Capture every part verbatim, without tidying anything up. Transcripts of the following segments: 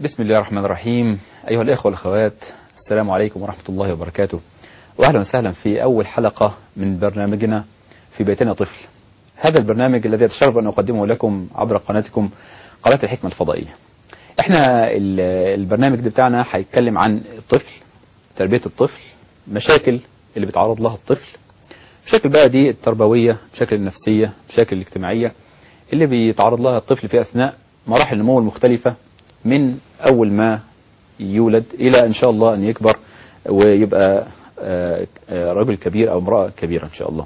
بسم الله الرحمن الرحيم. أيها الإخوة والأخوات، السلام عليكم ورحمة الله وبركاته، وأهلا وسهلا في أول حلقة من برنامجنا في بيتنا طفل. هذا البرنامج الذي أتشرف أن أقدمه لكم عبر قناتكم قناة الحكمة الفضائية. احنا البرنامج ده بتاعنا هيتكلم عن الطفل، تربية الطفل، مشاكل اللي بيتعرض لها الطفل، مشاكل بقى دي التربوية، مشاكل النفسية، مشاكل الاجتماعية اللي بيتعرض لها الطفل في أثناء مراحل النمو المختلفة، من أول ما يولد إلى إن شاء الله أن يكبر ويبقى رجل كبير أو امرأة كبيرة إن شاء الله.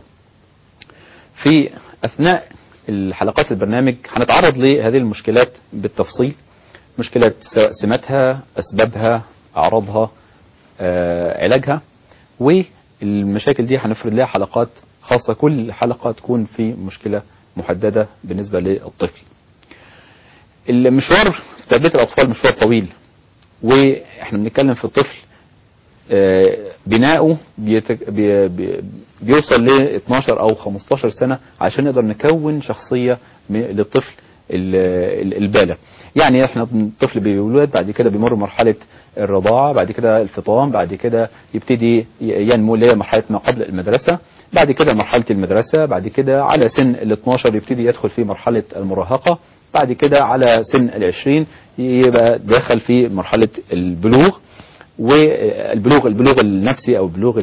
في أثناء الحلقات البرنامج هنتعرض لهذه المشكلات بالتفصيل، مشكلة سماتها، أسبابها، أعراضها، علاجها، والمشاكل دي هنفرد لها حلقات خاصة، كل حلقة تكون في مشكلة محددة بالنسبة للطفل. المشوار في تربية الأطفال مشوار طويل، وإحنا بنتكلم في الطفل بناؤه بيتك... بي... بي... بيوصل ل اتناشر أو خمستاشر سنة عشان نقدر نكون شخصية للطفل البالغ. يعني احنا الطفل بيولد، بعد كده بيمر مرحلة الرضاعة، بعد كده الفطام، بعد كده يبتدي ينمو اللي هي مرحلة ما قبل المدرسة، بعد كده مرحلة المدرسة، بعد كده على سن ال اتناشر يبتدي يدخل في مرحلة المراهقة، بعد كده على سن العشرين يبقى داخل في مرحلة البلوغ، والبلوغ البلوغ النفسي او البلوغ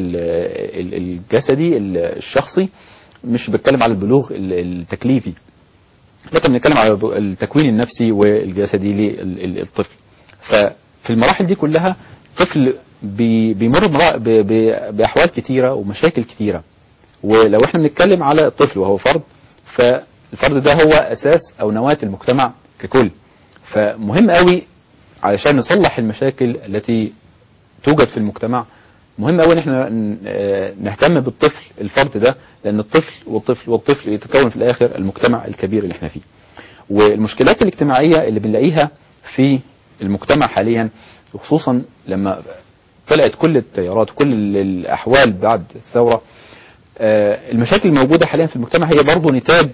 الجسدي الشخصي، مش بتكلم على البلوغ التكليفي، لكن بنتكلم على التكوين النفسي والجسدي للطفل. ففي المراحل دي كلها الطفل بيمر بأحوال كتيرة ومشاكل كتيرة. ولو احنا بنتكلم على الطفل وهو فرد، فالفرد ده هو أساس أو نواة المجتمع ككل. فمهم قوي علشان نصلح المشاكل التي توجد في المجتمع، مهم قوي ان احنا نهتم بالطفل الفرد ده، لان الطفل والطفل والطفل يتكون في الاخر المجتمع الكبير اللي احنا فيه. والمشكلات الاجتماعية اللي بنلاقيها في المجتمع حاليا، وخصوصا لما طلعت كل التيارات وكل الاحوال بعد الثورة، المشاكل الموجودة حاليا في المجتمع هي برضو نتاج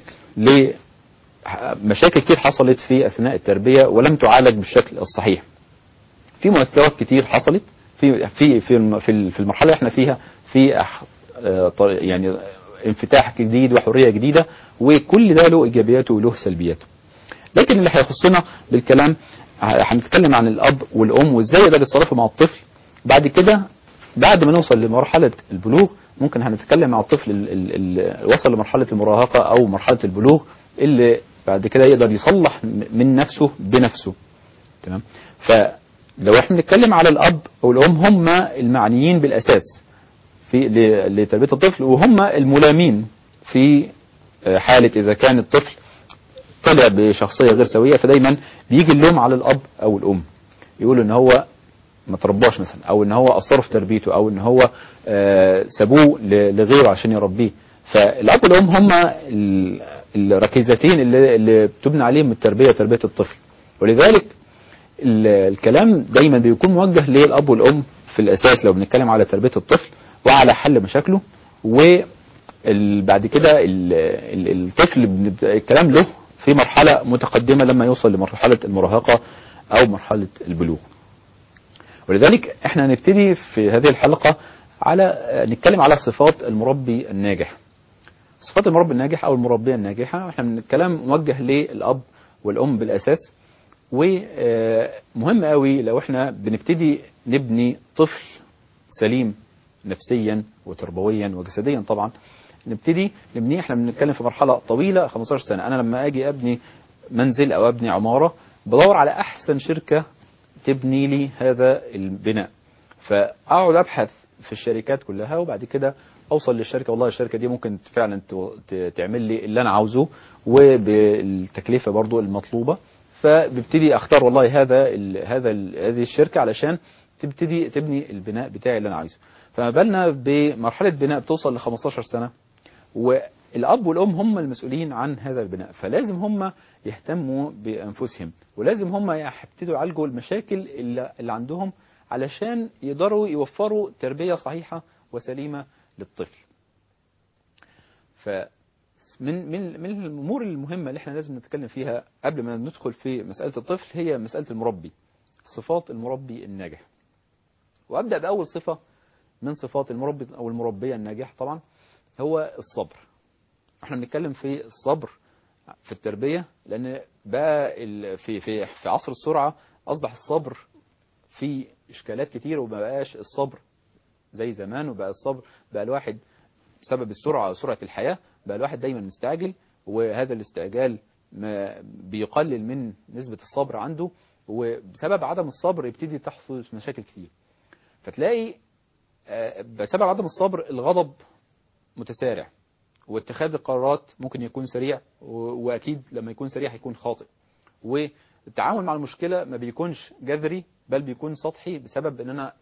لمشاكل كتير حصلت في اثناء التربية ولم تعالج بالشكل الصحيح. في مؤثرات كتير حصلت في في في في المرحله اللي احنا فيها، في يعني انفتاح جديد وحريه جديده، وكل ده له ايجابياته وله سلبياته. لكن اللي هيخصنا بالكلام هنتكلم عن الاب والام وازاي يقدروا يتصرفوا مع الطفل. بعد كده بعد ما نوصل لمرحله البلوغ، ممكن هنتكلم مع الطفل اللي وصل لمرحله المراهقه او مرحله البلوغ، اللي بعد كده يقدر يصلح من نفسه بنفسه. تمام. ف لو احنا بنتكلم على الاب او الام، هم المعنيين بالاساس في لتربيه الطفل، وهم الملامين في حاله اذا كان الطفل طلع بشخصيه غير سويه، فدايما بيجي اللوم على الاب او الام، يقولوا ان هو ما ترباش مثلا، او ان هو قصروا في تربيته، او ان هو سابوه لغيره عشان يربيه. فالاب والام هم الركيزتين اللي, اللي بتبنى عليهم التربيه تربيه الطفل. ولذلك الكلام دايما بيكون موجه للأب والأم في الأساس لو بنتكلم على تربية الطفل وعلى حل مشاكله. وبعد كده الطفل الكلام له في مرحلة متقدمة لما يوصل لمرحلة المراهقة أو مرحلة البلوغ. ولذلك احنا هنبتدي في هذه الحلقة على نتكلم على صفات المربي الناجح. صفات المربي الناجح أو المربية الناجحة، احنا الكلام موجه للأب والأم بالأساس. ومهم قوي لو احنا بنبتدي نبني طفل سليم نفسيا وتربويا وجسديا، طبعا نبتدي نبنيه. احنا بنتكلم في مرحله طويله خمستاشر سنه. انا لما اجي ابني منزل او ابني عماره، بدور على احسن شركه تبني لي هذا البناء، فاقعد ابحث في الشركات كلها، وبعد كده اوصل للشركه، والله الشركه دي ممكن فعلا تعمل لي اللي انا عاوزه وبالتكلفه برضو المطلوبه. فببتدي اختار والله هذا ال هذا ال هذه الشركه علشان تبتدي تبني البناء بتاعي اللي انا عايزه. فما بالنا بمرحله بناء بتوصل ل خمستاشر سنه، والاب والام هم المسؤولين عن هذا البناء، فلازم هم يهتموا بانفسهم، ولازم هم يبتدوا يعالجوا المشاكل اللي, اللي عندهم علشان يقدروا يوفروا تربيه صحيحه وسليمه للطفل. ف من من من الامور المهمه اللي احنا لازم نتكلم فيها قبل ما ندخل في مساله الطفل هي مساله المربي. صفات المربي الناجح. وأبدأ بأول صفة من صفات المربي أو المربية الناجح طبعا، هو الصبر. احنا بنتكلم في الصبر في التربية، لأن بقى في في في عصر السرعة أصبح الصبر في إشكالات كتير، وما بقاش الصبر زي زمان. وبقى الصبر بقى الواحد بسبب السرعة سرعة الحياة بقى الواحد دايما مستعجل، وهذا الاستعجال ما بيقلل من نسبة الصبر عنده، وبسبب عدم الصبر يبتدي تحصل مشاكل كتير. فتلاقي بسبب عدم الصبر الغضب متسارع، واتخاذ القرارات ممكن يكون سريع، وأكيد لما يكون سريع هيكون خاطئ. والتعامل مع المشكلة ما بيكونش جذري، بل بيكون سطحي، بسبب ان انا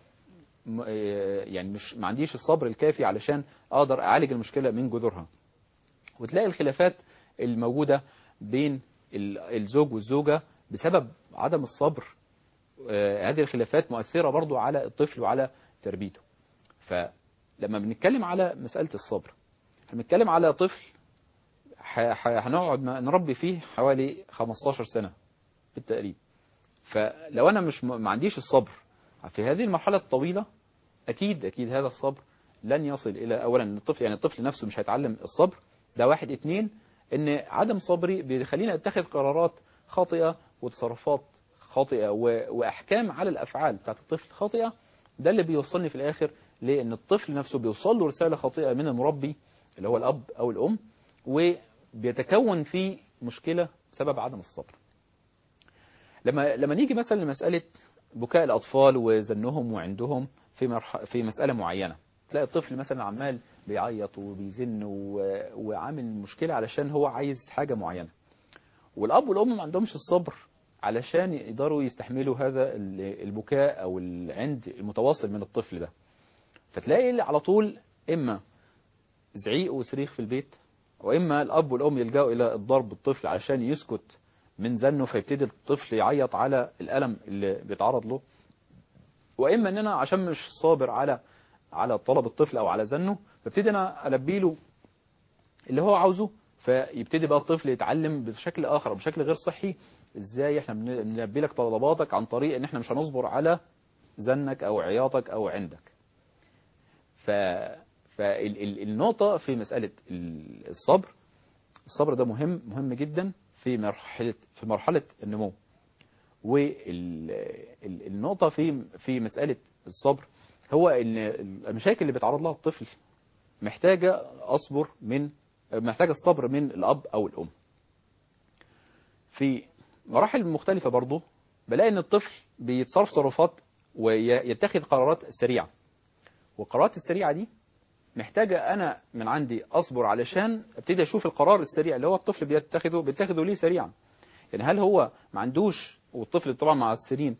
يعني مش ما عنديش الصبر الكافي علشان اقدر اعالج المشكلة من جذورها. وتلاقي الخلافات الموجودة بين الزوج والزوجة بسبب عدم الصبر. هذه الخلافات مؤثرة برضو على الطفل وعلى تربيته. فلما بنتكلم على مسألة الصبر، هنتكلم على طفل هنقعد نربي فيه حوالي خمستاشر سنة بالتقريب. فلو أنا مش ما عنديش الصبر في هذه المرحلة الطويلة، أكيد أكيد هذا الصبر لن يصل إلى أولا الطفل، يعني الطفل نفسه مش هيتعلم الصبر. ده واحد. اتنين، إن عدم صبري بيخلينا نتخذ قرارات خاطئة وتصرفات خاطئة وأحكام على الأفعال بتاعت الطفل خاطئة. ده اللي بيوصلني في الآخر لأن الطفل نفسه بيوصل له رسالة خاطئة من المربي اللي هو الأب أو الأم، وبيتكون فيه مشكلة بسبب عدم الصبر. لما لما نيجي مثلا لمسألة بكاء الأطفال وزنهم وعندهم في مرح... في مسألة معينة، تلاقي الطفل مثلا عمال بيعيط وبيزن و... وعامل مشكلة علشان هو عايز حاجة معينة، والأب والأم ما عندهمش الصبر علشان يقدروا يستحملوا هذا البكاء أو العند المتواصل من الطفل ده. فتلاقي على طول إما زعيق وصريخ في البيت، وإما الأب والأم يلجأوا إلى الضرب الطفل علشان يسكت من زنه، فيبتدي الطفل يعيط على الألم اللي بيتعرض له، وإما إن أنا عشان مش صابر على على طلب الطفل أو على زنه، فابتدي أنا ألبي له اللي هو عاوزه. فيبتدي بقى الطفل يتعلم بشكل آخر بشكل غير صحي إزاي إحنا بنلبي لك طلباتك عن طريق إن إحنا مش هنصبر على زنك أو عياطك أو عندك. ف فالنقطة في مسألة الصبر، الصبر ده مهم مهم جدا في مرحلة في مرحلة النمو. والنقطة في في مسألة الصبر هو ان المشاكل اللي بيتعرض لها الطفل محتاجة أصبر من محتاجة الصبر من الأب أو الأم. في مراحل مختلفة برضو بلاقي ان الطفل بيتصرف تصرفات ويتخذ قرارات سريعة، والقرارات السريعة دي محتاجة أنا من عندي أصبر علشان ابتدي أشوف القرار السريع اللي هو الطفل بيتخذه بيتخذه ليه سريعا. يعني هل هو ما عندوش، والطفل طبعا مع السنين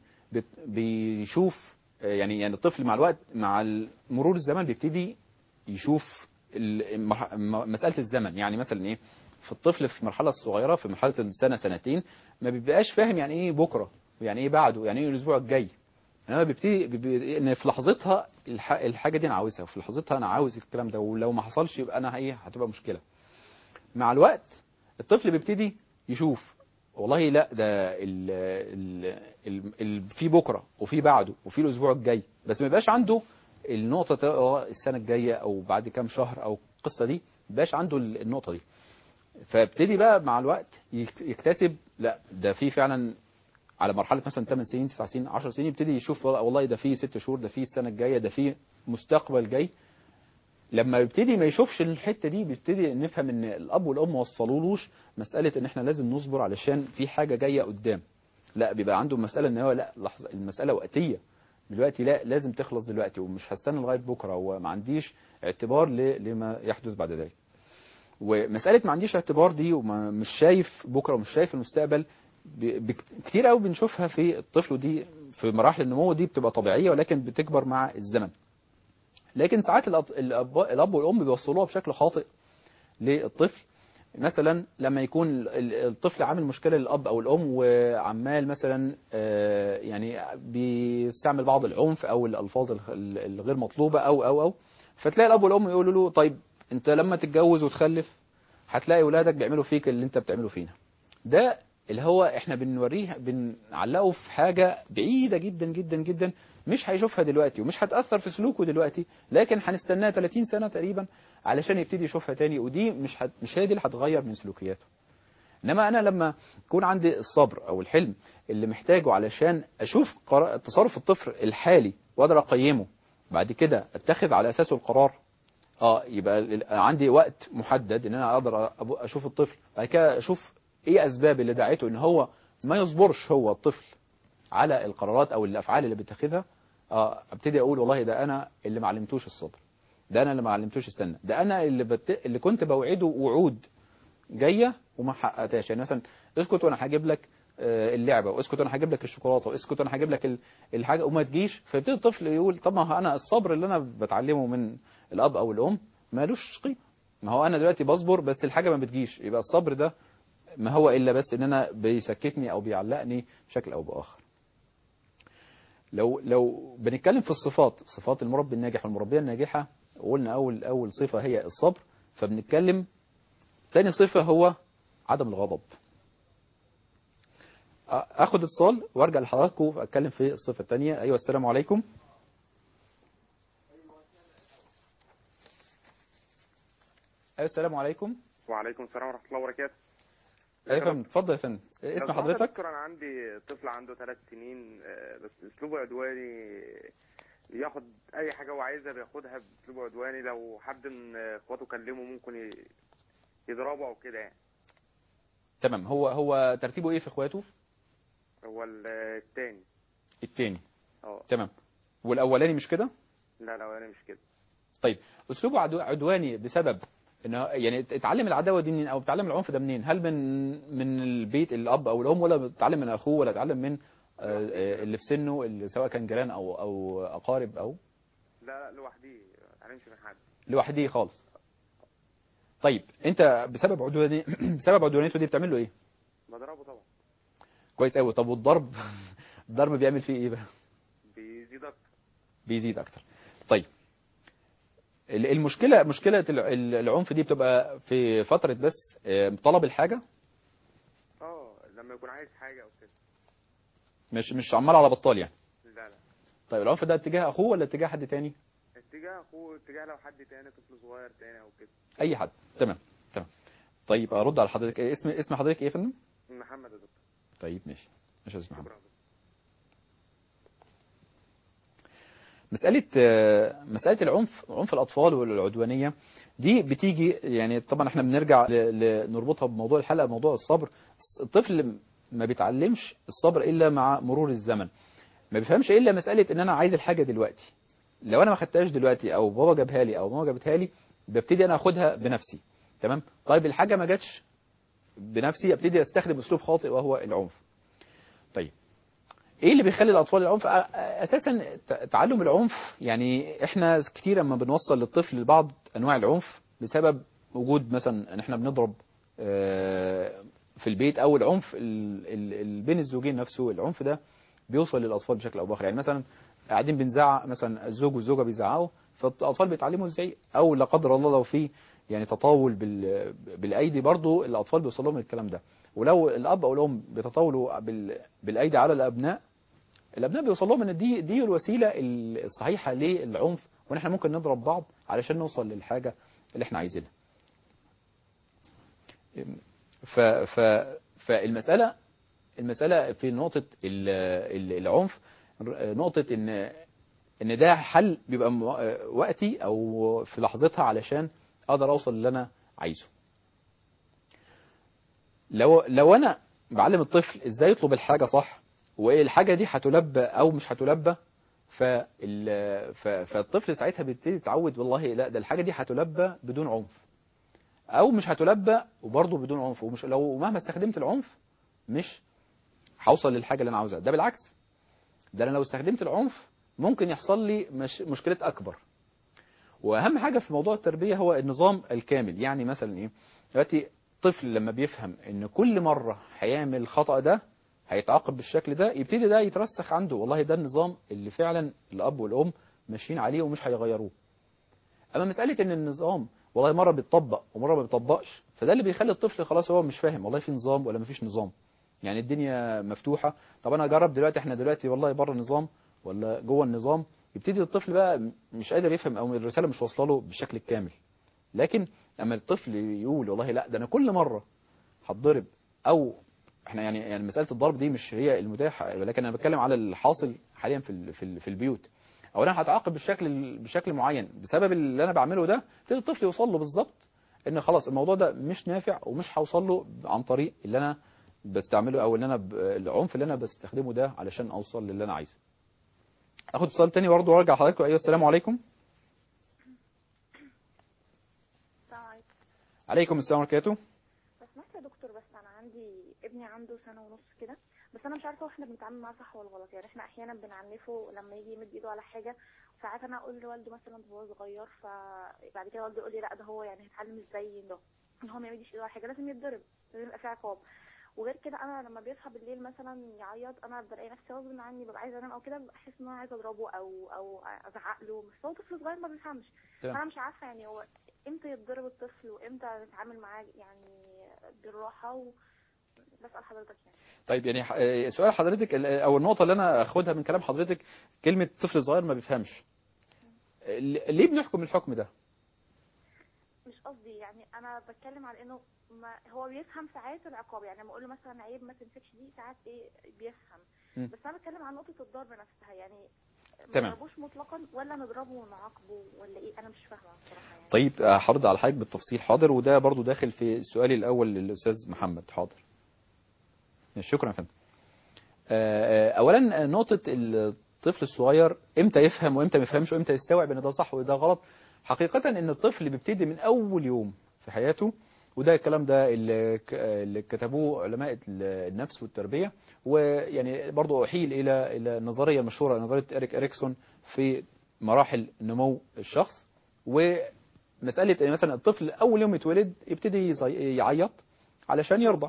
بيشوف يعني يعني الطفل مع الوقت مع مرور الزمن بيبتدي يشوف مسألة الزمن. يعني مثلا إيه، في الطفل في المرحلة الصغيرة في مرحلة السنة سنتين ما بيبقاش فاهم يعني إيه بكرة ويعني إيه بعده يعني إيه الأسبوع الجاي. انا ببتدي بي... ان في لحظتها الح... الحاجه دي انا عاوزها، وفي لحظتها انا عاوز الكلام ده، ولو ما حصلش يبقى انا ايه هتبقى مشكله. مع الوقت الطفل بيبتدي يشوف والله لا ده ال... ال... ال... ال... في بكره وفي بعده وفي الاسبوع الجاي، بس ما يبقاش عنده النقطه اه السنه الجايه او بعد كام شهر او القصه دي، ما يبقاش عنده النقطه دي. فابتدي بقى مع الوقت يكتسب لا ده في فعلا على مرحلة مثلا ثمان سنين تسع سنين عشر سنين يبتدي يشوف والله ده فيه ست شهور، ده فيه السنة الجاية، ده فيه مستقبل جاي. لما يبتدي ما يشوفش الحتة دي بيبتدي نفهم ان الاب والام وصلولوش مسألة ان احنا لازم نصبر علشان في حاجة جاية قدام. لا بيبقى عنده مسألة ان هو لا لحظة المسألة وقتية دلوقتي، لا لازم تخلص دلوقتي ومش هستنى لغاية بكرة، وما عنديش اعتبار لما يحدث بعد ذلك. ومسألة ما عنديش اعتبار دي ومش شايف بكرة ومش شايف المستقبل كتير قوي بنشوفها في الطفل، ودي في مراحل النمو دي بتبقى طبيعية ولكن بتكبر مع الزمن. لكن ساعات الأب, الأب, الأب والأم بيوصلوها بشكل خاطئ للطفل. مثلا لما يكون الطفل عامل مشكلة للأب أو الأم وعمال مثلا يعني بيستعمل بعض العنف أو الألفاظ الغير مطلوبة أو أو أو فتلاقي الأب والأم يقولوا له طيب أنت لما تتجوز وتخلف هتلاقي ولادك بيعملوا فيك اللي أنت بتعمله فينا. ده اللي هو احنا بنوريه بنعلقه في حاجة بعيدة جدا جدا جدا، مش هيشوفها دلوقتي ومش هتأثر في سلوكه دلوقتي، لكن هنستناه ثلاثين سنة تقريبا علشان يبتدي يشوفها تاني، ودي مش هت... مش هي دي اللي هتغير من سلوكياته. انما انا لما يكون عندي الصبر او الحلم اللي محتاجه علشان اشوف قرار... تصرف الطفل الحالي واقدر اقيمه، بعد كده اتخذ على اساسه القرار، اه يبقى عندي وقت محدد ان انا اقدر اشوف الطفل، بعد كده اشوف ايه اسباب اللي دعته ان هو ما يصبرش هو الطفل على القرارات او الافعال اللي بيتخذها. اه ابتدي اقول والله ده انا اللي ما علمتوش الصبر، ده انا اللي ما علمتوش استنى، ده انا اللي بت... اللي كنت بوعده وعود جايه وما حققتهاش. يعني مثلا اسكت وانا هجيب لك اللعبه، واسكت وانا هجيب لك الشوكولاته، واسكت وانا هجيب لك الحاجه وما تجيش، فيبتدي الطفل يقول طب ما انا الصبر اللي انا بتعلمه من الاب او الام مالوش قيمه، ما هو انا دلوقتي بصبر بس الحاجه ما بتجيش، يبقى الصبر ده ما هو الا بس ان انا بيسكتني او بيعلقني بشكل او باخر. لو لو بنتكلم في الصفات، صفات المربي الناجح والمربيه الناجحه، وقلنا اول اول صفه هي الصبر، فبنتكلم ثاني صفه هو عدم الغضب. اخد اتصال وارجع لحضراتكم اتكلم في الصفه الثانيه. ايوه السلام عليكم. ايوه السلام عليكم. وعليكم السلام ورحمه الله وبركاته. ايوه يا فندم اتفضل يا فندم، اسم حضرتك؟ دكتور انا عندي طفل عنده ثلاث سنين بس اسلوبه عدواني، ياخد اي حاجه هو عايزها بياخدها باسلوب عدواني، لو حد من اخواته كلمه ممكن يضربه او كده يعني. تمام. هو هو ترتيبه ايه في اخواته؟ هو الثاني. الثاني. اه تمام. والاولاني مش كده؟ لا الاولاني مش كده. طيب اسلوبه عدواني بسبب انه يعني اتعلم العداوه دي منين او اتعلم العنف ده منين؟ هل من من البيت الاب او الام، ولا اتعلم من اخوه، ولا اتعلم من اللي في سنه اللي سواء كان جيران او او اقارب او؟ لا لا لوحدي، ما اتعلمش من حد. لوحدي خالص. طيب انت بسبب عدواني بسبب عدوانيته دي بتعمل له ايه؟ بضربه طبعا. كويس قوي. طب والضرب الضرب بيعمل فيه ايه بقى؟ بيزيد اكتر. بيزيد اكتر. طيب المشكله مشكله العنف دي بتبقى في فتره بس طلب الحاجه؟ اه لما يكون عايز حاجه او كده. مش مش عمال على بطال يعني؟ لا لا. طيب العنف ده اتجاه اخوه ولا اتجاه حد تاني؟ اتجاه اخوه، اتجاه لو حد تاني طفل صغير تاني او كده. اي حد. تمام تمام. طيب ارد على حضرتك، اسم اسم حضرتك ايه يا فندم؟ محمد يا دكتور. طيب ماشي ماشي يا استاذ محمد. شكرا. مسألة مسألة العنف، عنف الأطفال والعدوانية دي بتيجي يعني طبعا احنا بنرجع نربطها بموضوع الحلقة، موضوع الصبر. الطفل ما بيتعلمش الصبر إلا مع مرور الزمن، ما بيفهمش إلا مسألة إن أنا عايز الحاجة دلوقتي، لو أنا ما خدتهاش دلوقتي أو بابا جابها لي أو ماما جابتها لي ببتدي أنا أخدها بنفسي. تمام. طيب الحاجة ما جاتش بنفسي ابتدي أستخدم أسلوب خاطئ وهو العنف. طيب ايه اللي بيخلي الاطفال العنف؟ اساسا تعلم العنف، يعني احنا كتير لما بنوصل للطفل لبعض انواع العنف بسبب وجود مثلا ان احنا بنضرب في البيت، او العنف بين الزوجين نفسه، العنف ده بيوصل للاطفال بشكل او باخر. يعني مثلا قاعدين بنزعق، مثلا الزوج والزوجه بيزعقوا فالاطفال بيتعلموا ازاي، او لا قدر الله لو في يعني تطاول بالايدي برضو الاطفال بيوصل لهم الكلام ده. ولو الاب او الام بيتطاولوا بالايدي على الابناء، الابناء بيوصل لهم ان دي دي الوسيله الصحيحه للعنف، وان احنا ممكن نضرب بعض علشان نوصل للحاجه اللي احنا عايزينها. ف ف فالمساله المساله في نقطه العنف، نقطه ان ان ده حل بيبقى وقتي او في لحظتها علشان اقدر اوصل اللي انا عايزه. لو لو انا بعلم الطفل ازاي يطلب الحاجه صح، والحاجه دي هتلبى او مش هتلبى، فالطفل ساعتها بيبتدي يتعود والله لا ده الحاجه دي هتلبى بدون عنف، او مش هتلبى وبرضه بدون عنف، ومش لو مهما استخدمت العنف مش هوصل للحاجه اللي انا عاوزها. ده بالعكس، ده انا لو استخدمت العنف ممكن يحصل لي مش مشكله اكبر. واهم حاجه في موضوع التربيه هو النظام الكامل. يعني مثلا ايه دلوقتي طفل لما بيفهم ان كل مره هيعمل الخطا ده هيتعاقب بالشكل ده، يبتدي ده يترسخ عنده والله ده النظام اللي فعلا الاب والام ماشيين عليه ومش هيغيروه. اما مساله ان النظام والله مره بيتطبق ومره ما بيطبقش، فده اللي بيخلي الطفل خلاص هو مش فاهم والله في نظام ولا ما فيش نظام. يعني الدنيا مفتوحه. طب انا اجرب دلوقتي، احنا دلوقتي والله بره النظام ولا جوه النظام، يبتدي الطفل بقى مش قادر يفهم او الرساله مش واصله له بالشكل الكامل. لكن اما الطفل يقول والله لا ده انا كل مره هتضرب، او احنا يعني يعني مساله الضرب دي مش هي المتاحه، ولكن انا بتكلم على الحاصل حاليا في ال- في ال- في البيوت. اولا هتعاقب بالشكل بشكل معين بسبب اللي انا بعمله ده، يبتدي الطفل يوصل له بالظبط ان خلاص الموضوع ده مش نافع ومش هوصل له عن طريق اللي انا بستعمله، او اللي انا ب... العنف اللي انا بستخدمه ده علشان اوصل للي انا عايزه. اخد اتصال تاني برضه وارجع لحضراتكم. ايوه السلام عليكم. السلام عليكم. عليكم السلام ورحمه الله وبركاته. بس سمعت يا دكتور، بس انا عندي ابني عنده سنه ونص كده، بس انا مش عارفه احنا بنتعامل معاه صح ولا غلط. يعني احنا احيانا بنعنفه لما يجي يمد ايده على حاجه، ساعات انا اقول لوالده مثلا وهو صغير، فبعد كده والده يقول لي لا ده هو يعني هيتعلم ازاي ده ان هو ما يمدش ايده على حاجه، لازم يتضرب، لازم يبقى في عقاب. وغير كده انا لما بيصحى بالليل مثلا يعيط، انا بلاقي نفسي غصب عني ببقى عايزه انام او كده، بحس ان انا عايزه اضربه او او ازعق له، بس هو طفل صغير ما بيفهمش. تمام. فانا مش عارفه يعني هو امتى يتضرب الطفل وامتى نتعامل معاه يعني بالراحه و... بسأل حضرتك يعني. طيب يعني ح- آه، سؤال حضرتك ال- او النقطه اللي انا اخدها من كلام حضرتك، كلمه طفل صغير ما بيفهمش، ال- ليه بنحكم الحكم ده؟ مش قصدي، يعني انا بتكلم على انه ما هو بيفهم ساعات العقاب، يعني لما اقول له مثلا عيب ما تمسكش دي ساعات ايه بيفهم. م. بس انا بتكلم عن نقطه الضرب نفسها، يعني ما تمام. نضربوش مطلقا ولا نضربه ونعاقبه ولا ايه، انا مش فاهمه بصراحه يعني. طيب آه، هرد على حضرتك بالتفصيل حاضر، وده برضو داخل في سؤالي الاول للاستاذ محمد. حاضر. شكرا يا فندم. آه، آه، اولا آه، نقطه الطفل الصغير امتى يفهم وامتى ما يفهمش وامتى يستوعب ان ده صح وده غلط، حقيقه ان الطفل بيبتدي من اول يوم في حياته، وده الكلام ده اللي ك- اللي كتبوه علماء النفس والتربيه، ويعني برضو احيل الى الى النظريه المشهوره نظريه اريك اريكسون في مراحل نمو الشخص. ومساله ان مثلا الطفل اول يوم يتولد يبتدي يزي- يعيط علشان يرضع،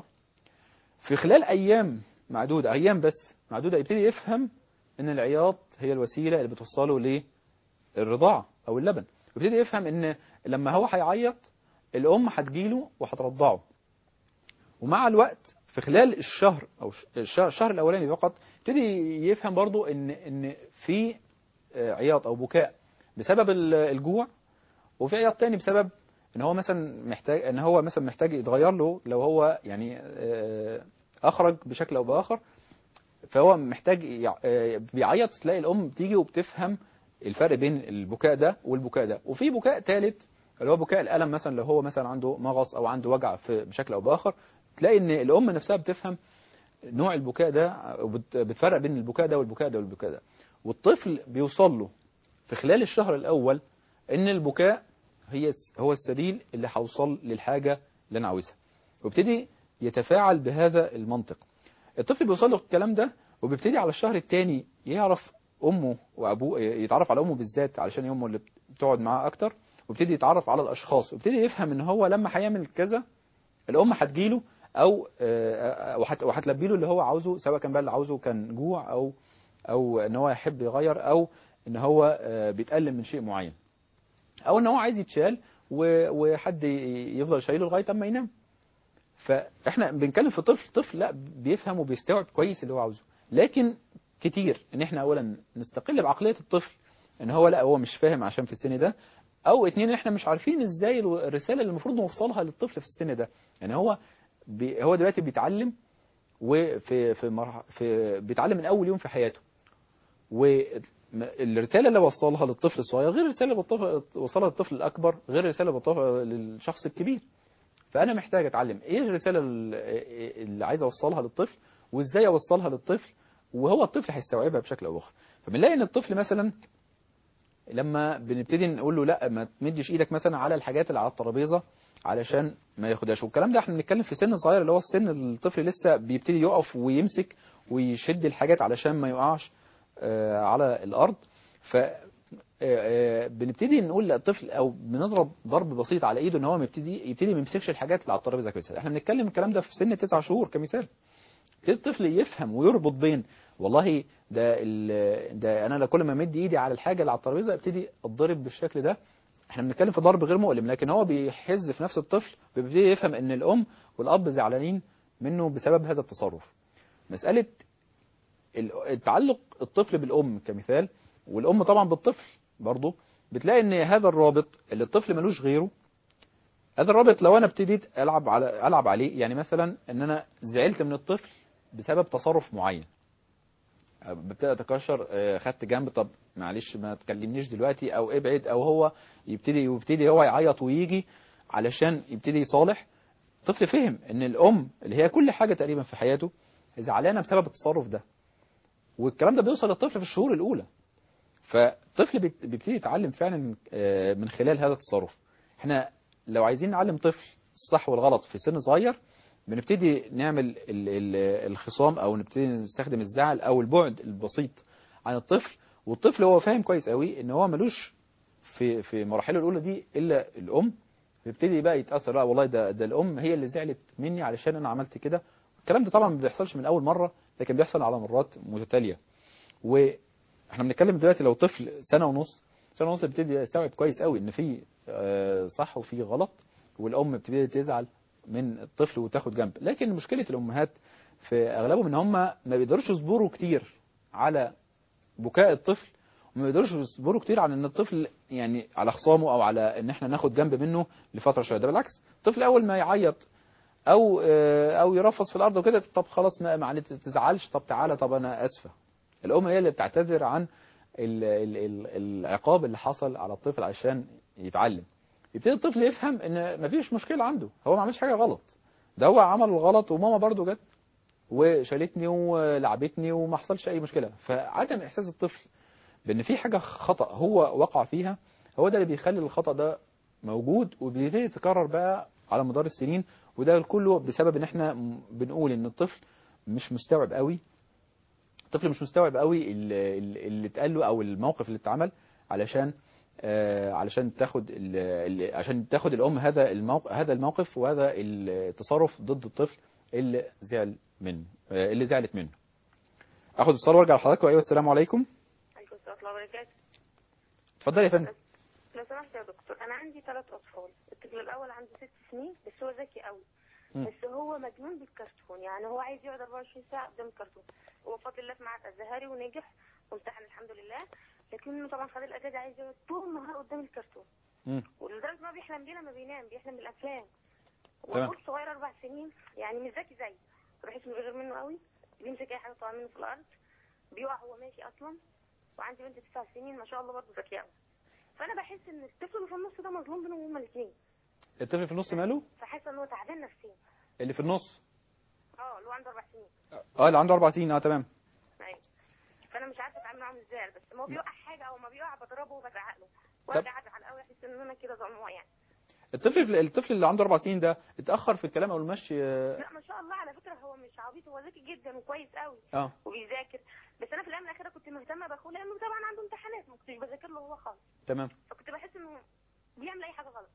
في خلال ايام معدوده، ايام بس معدوده، يبتدي يفهم ان العياط هي الوسيله اللي بتوصله للرضاعه او اللبن، ويبتدي يفهم ان لما هو هيعيط الام هتجيله وهترضعه. ومع الوقت في خلال الشهر او ش- الشهر, الشهر الاولاني فقط يبتدي يفهم برضو ان ان في آه، عياط او بكاء بسبب ال- الجوع، وفي عياط تاني بسبب ان هو مثلا محتاج ان هو مثلا محتاج يتغير له لو هو يعني آه، اخرج بشكل او باخر، فهو محتاج يع- آه، بيعيط. تلاقي الام بتيجي وبتفهم الفرق بين البكاء ده والبكاء ده. وفي بكاء ثالث اللي هو بكاء الالم، مثلا لو هو مثلا عنده مغص او عنده وجع في بشكل او باخر، تلاقي ان الام نفسها بتفهم نوع البكاء ده، وبتفرق بين البكاء ده والبكاء ده والبكاء ده. والطفل بيوصل له في خلال الشهر الاول ان البكاء هي هو السبيل اللي هوصل للحاجه اللي انا عاوزها، وابتدي يتفاعل بهذا المنطق. الطفل بيوصل له الكلام ده، وبيبتدي على الشهر الثاني يعرف امه وابوه، يتعرف على امه بالذات علشان هي امه اللي بتقعد معاه اكتر، ويبتدي يتعرف على الاشخاص، ويبتدي يفهم ان هو لما هيعمل كذا الام هتجيله او آه، وهت- وهتلبي له اللي هو عاوزه، سواء كان بقى اللي عاوزه كان جوع او او ان هو يحب يغير، او ان هو آه، بيتألم من شيء معين، او ان هو عايز يتشال و- وحد يفضل شايله لغايه اما ينام. فاحنا بنتكلم في طفل طفل لا بيفهم وبيستوعب كويس اللي هو عاوزه، لكن كتير ان احنا اولا نستقل بعقليه الطفل ان هو لا هو مش فاهم عشان في السن ده، او اتنين احنا مش عارفين ازاي الرساله اللي المفروض نوصلها للطفل في السن ده. يعني هو بي هو دلوقتي بيتعلم، وفي في مرح في بيتعلم من اول يوم في حياته، والرساله اللي وصلها للطفل الصغير غير الرساله اللي بتوصلها- وصلها للطفل الاكبر، غير الرساله اللي بتوصلها للشخص الكبير. فانا محتاج اتعلم ايه الرساله اللي اللي عايز اوصلها للطفل، وازاي اوصلها للطفل وهو الطفل هيستوعبها بشكل او اخر. فبنلاقي ان الطفل مثلا لما بنبتدي نقول له لا ما تمدش ايدك مثلا على الحاجات اللي على الترابيزه علشان ما ياخدهاش، والكلام ده احنا بنتكلم في سن صغير اللي هو السن الطفل لسه بيبتدي يقف ويمسك ويشد الحاجات علشان ما يقعش آه، على الارض. ف آه، آه، بنبتدي نقول للطفل او بنضرب ضرب بسيط على ايده ان هو يبتدي يبتدي ما يمسكش الحاجات اللي على الترابيزه كويس. احنا بنتكلم الكلام ده في سن تسع شهور كمثال. يبتدي الطفل يفهم ويربط بين والله ده ال- ده انا كل ما امد ايدي على الحاجه اللي على الترابيزه ابتدي اتضرب بالشكل ده. احنا بنتكلم في ضرب غير مؤلم، لكن هو بيحز في نفس الطفل، بيبتدي يفهم ان الام والاب زعلانين منه بسبب هذا التصرف. مسألة التعلق الطفل بالأم كمثال، والأم طبعا بالطفل برضه، بتلاقي ان هذا الرابط اللي الطفل ملوش غيره، هذا الرابط لو انا ابتديت العب على العب عليه، يعني مثلا ان انا زعلت من الطفل بسبب تصرف معين، ببتدي اتكشر، خدت جنب، طب معلش ما تكلمنيش دلوقتي او ابعد، او هو يبتدي يبتدي هو يعيط ويجي علشان يبتدي يصالح. الطفل فهم ان الام اللي هي كل حاجة تقريبا في حياته زعلانة بسبب التصرف ده، والكلام ده بيوصل للطفل في الشهور الاولى. فالطفل بيبتدي يتعلم فعلا من خلال هذا التصرف. احنا لو عايزين نعلم طفل الصح والغلط في سن صغير، بنبتدي نعمل الخصام او نبتدي نستخدم الزعل او البعد البسيط عن الطفل، والطفل هو فاهم كويس قوي ان هو ملوش في في مراحله الاولى دي الا الام. بيبتدي بقى يتاثر، لا والله ده ده الام هي اللي زعلت مني علشان انا عملت كده. الكلام ده طبعا ما بيحصلش من اول مره، لكن بيحصل على مرات متتاليه. واحنا بنتكلم دلوقتي لو طفل سنه ونص، سنه ونص بيبتدي يستوعب كويس قوي ان في صح وفي غلط، والام بتبتدي تزعل من الطفل وتاخد جنب. لكن مشكله الامهات في اغلبهم ان هم ما بيقدروش يصبروا كتير على بكاء الطفل، وما بيقدروش يصبروا كتير على ان الطفل يعني على خصامه او على ان احنا ناخد جنب منه لفتره شويه. ده بالعكس، الطفل اول ما يعيط او او يرفص في الارض وكده، طب خلاص ما ما تزعلش، طب تعالى، طب انا اسفه. الام هي اللي بتعتذر عن ال ال ال العقاب اللي حصل على الطفل عشان يتعلم. يبتدي الطفل يفهم ان مفيش مشكله عنده، هو ما عملش حاجه غلط، ده هو عمل الغلط وماما برضو جت وشالتني ولعبتني وما حصلش اي مشكله. فعدم احساس الطفل بان في حاجه خطا هو وقع فيها، هو ده اللي بيخلي الخطا ده موجود وبيبتدي يتكرر بقى على مدار السنين. وده كله بسبب ان احنا بنقول ان الطفل مش مستوعب قوي، الطفل مش مستوعب قوي اللي, اللي اتقال له او الموقف اللي اتعمل، علشان آه علشان تاخد عشان تاخد الام هذا الموقف هذا الموقف وهذا التصرف ضد الطفل اللي زعل منه آه اللي زعلت منه. اخد اتصال وارجع لحضراتكم. ايوه السلام عليكم. عليكم السلام ورحمه الله وبركاته. اتفضلي يا فندم. لو سمحت يا دكتور، انا عندي ثلاث اطفال. الطفل الاول عنده ست سنين بس هو ذكي قوي، بس هو مجنون بالكرتون، يعني هو عايز يقعد أربعة وعشرين ساعه قدام الكرتون. هو بفضل الله في معهد ازهري ونجح وامتحن الحمد لله، لكنه طبعا خد الاجازه عايز يقعد طول النهار قدام الكرتون، ولدرجه ما بيحلم بينا ما بينام، بيحلم بالافلام. واخوه صغير اربع سنين يعني مش ذكي زيي، بحس انه بيغير منه قوي، بيمسك اي حاجه طالعه منه في الارض، بيقع هو ماشي اصلا. وعندي بنت تسع سنين ما شاء الله برضه ذكيه قوي. فانا بحس ان الطفل اللي في النص ده مظلوم بينهم هما الاثنين. الطفل في النص ماله؟ فحاسه ان هو تعبان نفسيا. اللي في النص اه اللي هو عنده اربع سنين. اه اللي عنده اربع سنين اه تمام. ايوه. فانا مش عارفه اتعامل معاه ازاي، بس ما هو بيوقع حاجه او ما بيوقع بضربه وبزعق له وارجع ازعل قوي، احس ان انا كده ظلمه يعني. الطفل الطفل اللي عنده اربع سنين ده اتاخر في الكلام او المشي؟ لا ما شاء الله على فكره هو مش عبيط، هو ذكي جدا وكويس قوي اه وبيذاكر. بس انا في الايام الاخيره كنت مهتمه باخوه لانه طبعا عنده امتحانات، ما كنتش بذاكر له هو خالص. تمام. فكنت بحس انه بيعمل اي حاجه غلط.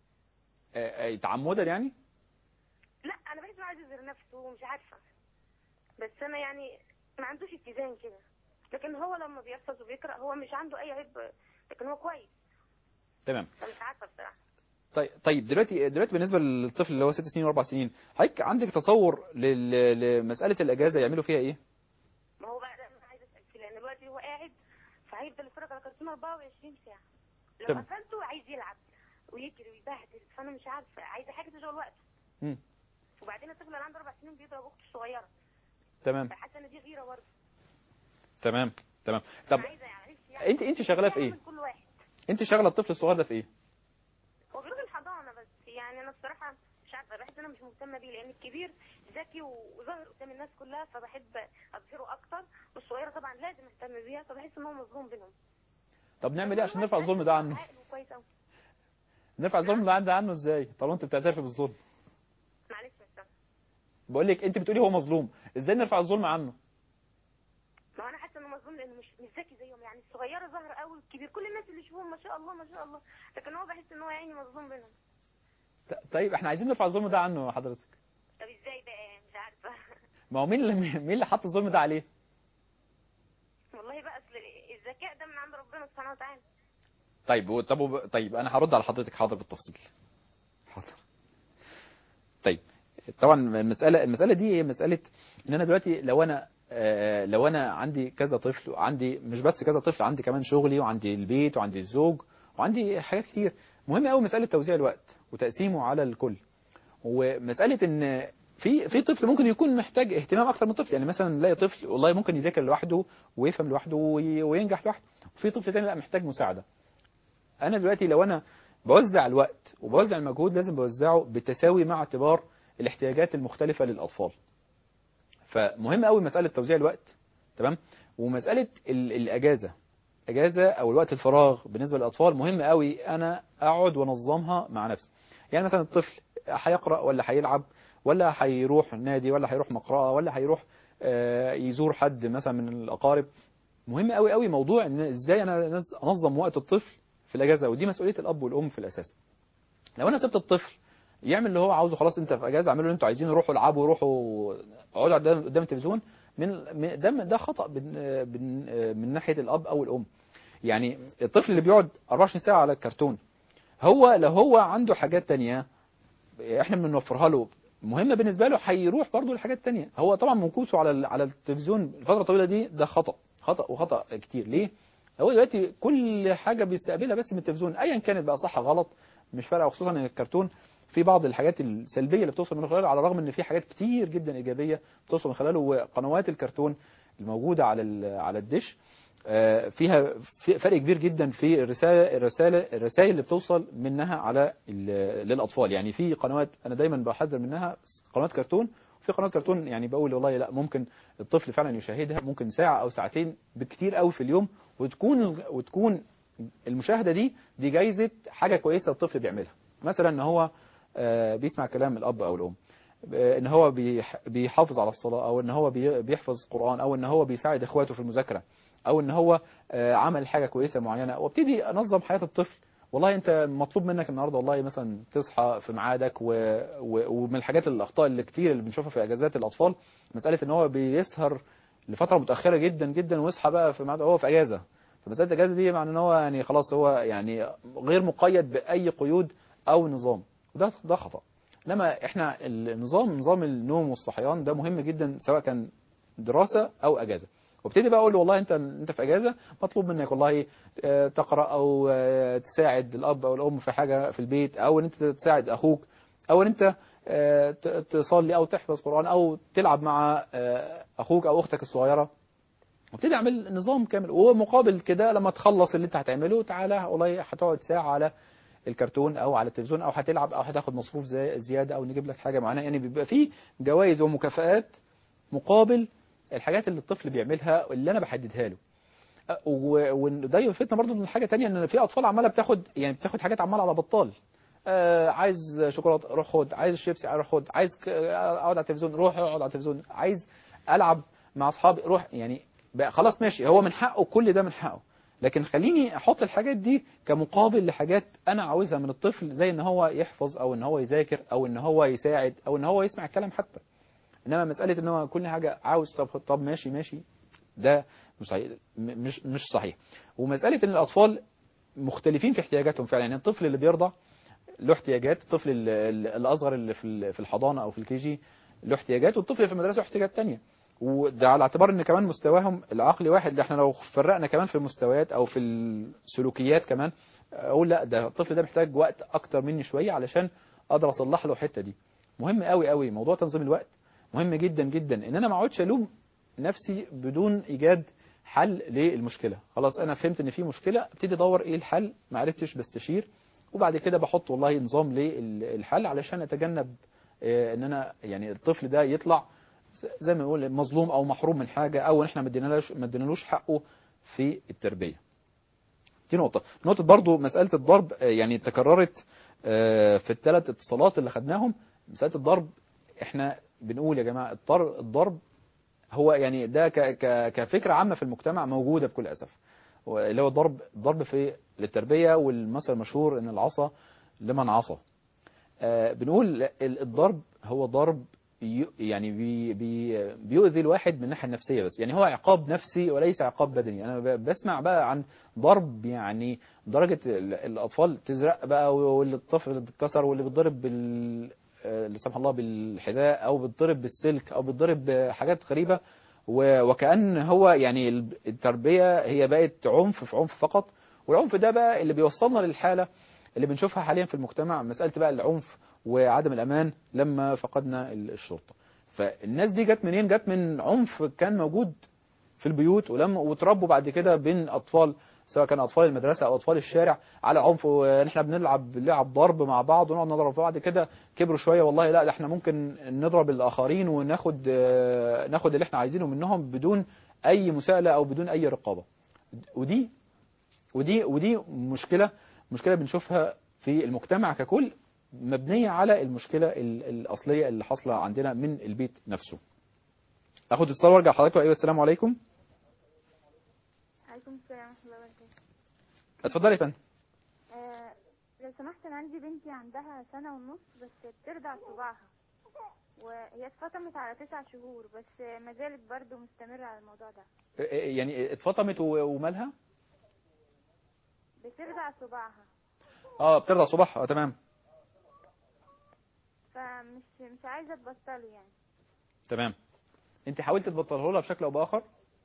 آه تعمدا يعني؟ لا انا بحس انه عايز يظهر نفسه ومش عارفه، بس انا يعني ما عندوش اتزان كده. لكن هو لما بيحفظ وبيقرا هو مش عنده اي عيب، لكن هو كويس. تمام. فمش عارفه بصراحه. طيب طيب دلوقتي دلوقتي بالنسبه للطفل اللي هو ست سنين واربع سنين، حضرتك عندك تصور لمساله الاجازه يعملوا فيها ايه؟ ما هو بقى ده انا عايزه اسال فيه، لان دلوقتي هو قاعد فهيفضل يتفرج على كرتون اربعة وعشرين ساعه. لو تمام. قفلته عايز يلعب ويجري ويبهدل، فانا مش عارفه، عايزه حاجه تشغل وقته. امم وبعدين الطفل اللي عنده اربع سنين بيضرب اخته الصغيره. تمام. فحاسه ان دي غيره برضه. تمام تمام. طب يعني انت انت شغاله في ايه؟ كل واحد. انت شغاله الطفل الصغير ده في ايه؟ هو بيروح الحضانه، بس يعني انا بصراحه مش عارفه، بحس ان انا مش مهتمه بيه، لان الكبير ذكي وظاهر قدام الناس كلها فبحب اظهره اكتر، والصغيره طبعا لازم اهتم بيها فبحس ان هو مظلوم بينهم. طب نعمل ايه عشان نرفع الظلم ده عنه؟ نرفع الظلم ده عنده عنه ازاي طالما انت بتعترفي بالظلم؟ معلش بس بقول لك انت بتقولي هو مظلوم، ازاي نرفع الظلم عنه؟ ما انا حاسه انه مظلوم لانه مش مش ذكي زيهم، يعني الصغيره ظاهره قوي والكبير كل الناس اللي يشوفوهم ما شاء الله ما شاء الله، لكن هو بحس ان هو يعني مظلوم بينهم. طيب احنا عايزين نرفع الظلم ده عنه حضرتك. طب ازاي بقى؟ مش عارفه. ما هو مين اللي مين اللي حط الظلم ده عليه؟ والله بقى اصل الذكاء ده من عند ربنا سبحانه وتعالى. طيب طب طيب انا هرد على حضرتك حاضر بالتفصيل. حاضر. طيب طبعا المساله المساله دي هي مساله ان انا دلوقتي لو انا آه لو انا عندي كذا طفل، وعندي مش بس كذا طفل، عندي كمان شغلي وعندي البيت وعندي الزوج وعندي حاجات كتير، مهم قوي مساله توزيع الوقت وتقسيمه على الكل. ومساله ان في في طفل ممكن يكون محتاج اهتمام اكتر من طفل، يعني مثلا نلاقي طفل والله ممكن يذاكر لوحده ويفهم لوحده وينجح لوحده، وفي طفل تاني لا محتاج مساعده. انا دلوقتي لو انا بوزع الوقت وبوزع المجهود لازم بوزعه بالتساوي مع اعتبار الاحتياجات المختلفه للاطفال. فمهم قوي مساله توزيع الوقت، تمام. ومساله الاجازه اجازه او الوقت الفراغ بالنسبه للاطفال مهم قوي انا اقعد وانظمها مع نفسي. يعني مثلا الطفل هيقرا ولا هيلعب ولا هيروح نادي ولا هيروح مقرأة ولا هيروح يزور حد مثلا من الأقارب. مهم قوي قوي موضوع ان ازاي انا انظم وقت الطفل في الاجازه، ودي مسؤوليه الاب والام في الاساس. لو انا سبت الطفل يعمل اللي هو عاوزه، خلاص انت في اجازه اعملوا اللي انتوا عايزينه، روحوا العبوا، روحوا اقعدوا قدام قدام التلفزيون، من ده ده خطا من ناحيه الاب او الام. يعني الطفل اللي بيقعد أربعة وعشرين ساعه على الكرتون، هو لو هو عنده حاجات تانية احنا بنوفرها له مهمه بالنسبه له، هيروح برضه لحاجات تانية. هو طبعا منكوسه على على التلفزيون الفتره الطويله دي ده خطا خطا وخطا كتير. ليه؟ هو دلوقتي كل حاجه بيستقبلها بس من التلفزيون ايا كانت بقى صح غلط مش فارقه، خصوصا ان الكرتون في بعض الحاجات السلبيه اللي بتوصل من خلاله، على الرغم ان في حاجات كتير جدا ايجابيه بتوصل من خلاله. وقنوات الكرتون الموجوده على على الدش فيها فرق كبير جدا في الرساله الرساله الرسائل اللي بتوصل منها على للاطفال. يعني في قنوات انا دايما بحذر منها قنوات كرتون، وفي قنوات كرتون يعني بقول والله لا ممكن الطفل فعلا يشاهدها ممكن ساعه او ساعتين بالكتير قوي في اليوم، وتكون وتكون المشاهده دي دي جايزه حاجه كويسه الطفل بيعملها. مثلا ان هو بيسمع كلام الاب او الام، ان هو بيحافظ على الصلاه، او ان هو بيحفظ قران، او ان هو بيساعد اخواته في المذاكره، او ان هو عمل حاجه كويسه معينه، وابتدي انظم حياه الطفل. والله انت مطلوب منك النهارده والله مثلا تصحى في ميعادك، و... و... ومن الحاجات الاخطاء اللي كتير اللي بنشوفها في اجازات الاطفال مساله ان هو بيسهر لفتره متاخره جدا جدا ويصحى بقى في ميعاده هو في اجازه. فمساله الاجازه دي معناه ان هو يعني خلاص هو يعني غير مقيد باي قيود او نظام، وده ده خطا. انما احنا النظام نظام النوم والصحيان ده مهم جدا سواء كان دراسه او اجازه. وابتدي بقى اقول له والله انت انت في اجازه مطلوب منك والله تقرا او تساعد الاب او الام في حاجه في البيت، او ان انت تساعد اخوك، او ان انت تصلي او تحفظ قران او تلعب مع اخوك او اختك الصغيره. وابتدي اعمل نظام كامل، ومقابل كده لما تخلص اللي انت هتعمله تعالى والله هتقعد ساعه على الكرتون او على التلفزيون، او هتلعب او هتاخد مصروف زياده، او نجيب لك حاجه معينه. يعني بيبقى في جوائز ومكافآت مقابل الحاجات اللي الطفل بيعملها اللي انا بحددها له. وده يلفتنا برضه من حاجه ثانيه، ان في اطفال عماله بتاخد يعني بتاخد حاجات عماله على بطال. آه عايز شوكولاته روح خد، عايز شيبسي روح خد، عايز اقعد على التلفزيون روح اقعد على التلفزيون، عايز العب مع اصحابي روح. يعني بقى خلاص ماشي هو من حقه كل ده من حقه، لكن خليني احط الحاجات دي كمقابل لحاجات انا عاوزها من الطفل، زي ان هو يحفظ او ان هو يذاكر او ان هو يساعد او ان هو يسمع الكلام حتى. انما مساله ان هو كل حاجه عاوز طب طب ماشي ماشي ده مش صحيح مش مش صحيح. ومساله ان الاطفال مختلفين في احتياجاتهم فعلا. يعني الطفل اللي بيرضع له احتياجات، الطفل الاصغر اللي في في الحضانه او في الكي جي له احتياجات، والطفل في المدرسه له احتياجات ثانيه. وده على اعتبار ان كمان مستواهم العقلي واحد. ده احنا لو فرقنا كمان في المستويات او في السلوكيات كمان اقول لا ده الطفل ده محتاج وقت اكتر مني شويه علشان اقدر اصلح له الحته دي. مهم قوي قوي موضوع تنظيم الوقت، مهم جدا جدا ان انا ما اقعدش الوم نفسي بدون ايجاد حل للمشكله. خلاص انا فهمت ان في مشكله، ابتدي ادور ايه الحل، ما عرفتش بستشير، وبعد كده بحط والله نظام للحل علشان اتجنب ان انا يعني الطفل ده يطلع زي ما نقول مظلوم او محروم من حاجه، او احنا ما ادينالوش ما ادينالوش حقه في التربيه. دي نقطه. نقطه برضو مساله الضرب يعني تكررت في الثلاث اتصالات اللي خدناهم. مساله الضرب احنا بنقول يا جماعه الضرب هو يعني ده كفكره عامه في المجتمع موجوده بكل اسف، اللي هو الضرب الضرب في للتربيه، والمثل المشهور ان العصا لمن عصى. بنقول الضرب هو ضرب يعني بي بي بيؤذي الواحد من الناحيه النفسيه بس، يعني هو عقاب نفسي وليس عقاب بدني. انا بسمع بقى عن ضرب يعني درجه الاطفال تزرق بقى، واللي الطفل اتكسر، واللي بيتضرب بال لا سمح الله بالحذاء او بيتضرب بالسلك او بيتضرب بحاجات غريبه، وكأن هو يعني التربيه هي بقت عنف في عنف فقط. والعنف ده بقى اللي بيوصلنا للحاله اللي بنشوفها حاليا في المجتمع، مساله بقى العنف وعدم الامان لما فقدنا الشرطه. فالناس دي جت منين؟ جت من عنف كان موجود في البيوت، ولما وتربوا بعد كده بين اطفال، سواء كان اطفال المدرسه او اطفال الشارع، على عنف، ونحن بنلعب لعب ضرب مع بعض ونقعد نضرب في بعض كده. كبروا شويه والله لا ده احنا ممكن نضرب الاخرين وناخد ناخد اللي احنا عايزينه منهم بدون اي مساءله او بدون اي رقابه. ودي ودي ودي مشكله مشكله بنشوفها في المجتمع ككل، مبنيه على المشكله الاصليه اللي حاصله عندنا من البيت نفسه. اخد اتصال وارجع لحضرتك. ايوه السلام عليكم. عليكم السلام ورحمة الله وبركاته. اتفضلي يا فندم. آه لو سمحت، انا عندي بنتي عندها سنة ونص بس بترضع صباعها، وهي اتفطمت على تسع شهور بس ما زالت برضه مستمرة على الموضوع ده. يعني اتفطمت ومالها؟ بترضع صباعها. اه بترضع صباعها. اه تمام. فمش مش عايزة تبطله يعني. تمام. انت حاولت تبطله لها بشكل او باخر؟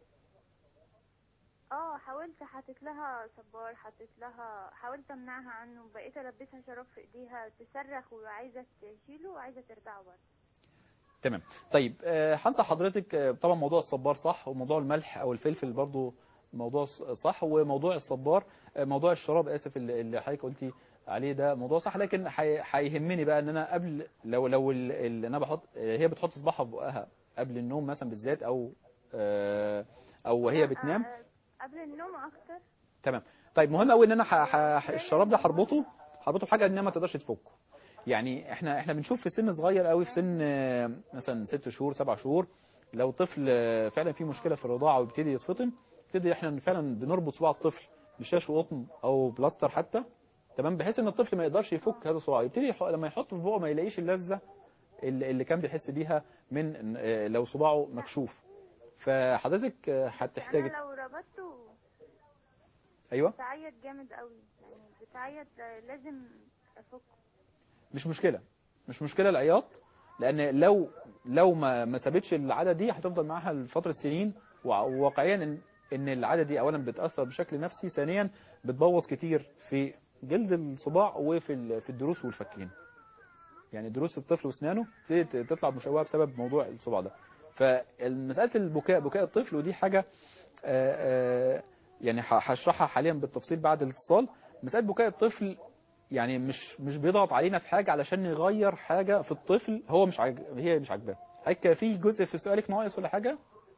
اه حاولت، حطيت لها صبار، حطيت لها، حاولت امنعها عنه، بقيت البسها شراب في ايديها تصرخ وعايزه تشيله وعايزه ترضعه برضه. تمام. طيب هنصح حضرتك، آه طبعا موضوع الصبار صح، وموضوع الملح او الفلفل برضه موضوع صح، وموضوع الصبار آه موضوع الشراب اسف اللي حضرتك قلتي عليه ده موضوع صح. لكن هيهمني بقى ان انا قبل لو لو اللي انا بحط هي بتحط صباعها في بقها قبل النوم مثلا بالذات، او آه او هي بتنام قبل النوم اكتر. تمام. طيب مهم قوي ان انا ح... ح... الشراب ده هربطه هربطه بحاجه ان ما تقدرش تفكه. يعني احنا احنا بنشوف في سن صغير قوي، في سن مثلا ست شهور سبع شهور، لو طفل فعلا في مشكله في الرضاعه ويبتدي يتفطم، نبتدي احنا فعلا بنربط صباع الطفل بشاش وقطن او بلاستر حتى، تمام، بحيث ان الطفل ما يقدرش يفك هذا الصباع، يبتدي يح... لما يحط في بقه ما يلاقيش اللذه اللي, اللي كان بيحس بيها من لو صباعه مكشوف. فحضرتك هتحتاج انا لو ربطته ايوه بتعيط جامد قوي، يعني بتعيط لازم افكه. مش مشكله مش مشكله العياط، لان لو لو ما ما سابتش العاده دي هتفضل معاها لفتره سنين. وواقعيا ان ان العاده دي اولا بتاثر بشكل نفسي، ثانيا بتبوظ كتير في جلد الصباع وفي في الضروس والفكين. يعني ضروس الطفل واسنانه تطلع مشوهه بسبب موضوع الصباع ده. فمساله البكاء بكاء الطفل، ودي حاجه آآ آآ يعني هشرحها حاليا بالتفصيل بعد الاتصال. مساله بكاء الطفل يعني مش مش بيضغط علينا في حاجه علشان نغير حاجه في الطفل هو مش عاج... هي مش عاجباه. هيك في جزء في سؤالك ناقص ولا حاجه؟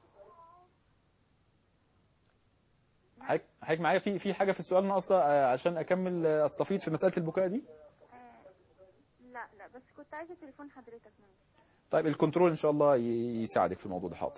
هيك هيك معايا في في حاجه في السؤال ناقصه عشان اكمل استفيض في مساله البكاء دي؟ لا لا بس كنت عايزه تليفون حضرتك معايا. طيب الكنترول ان شاء الله يساعدك في الموضوع ده. حاضر.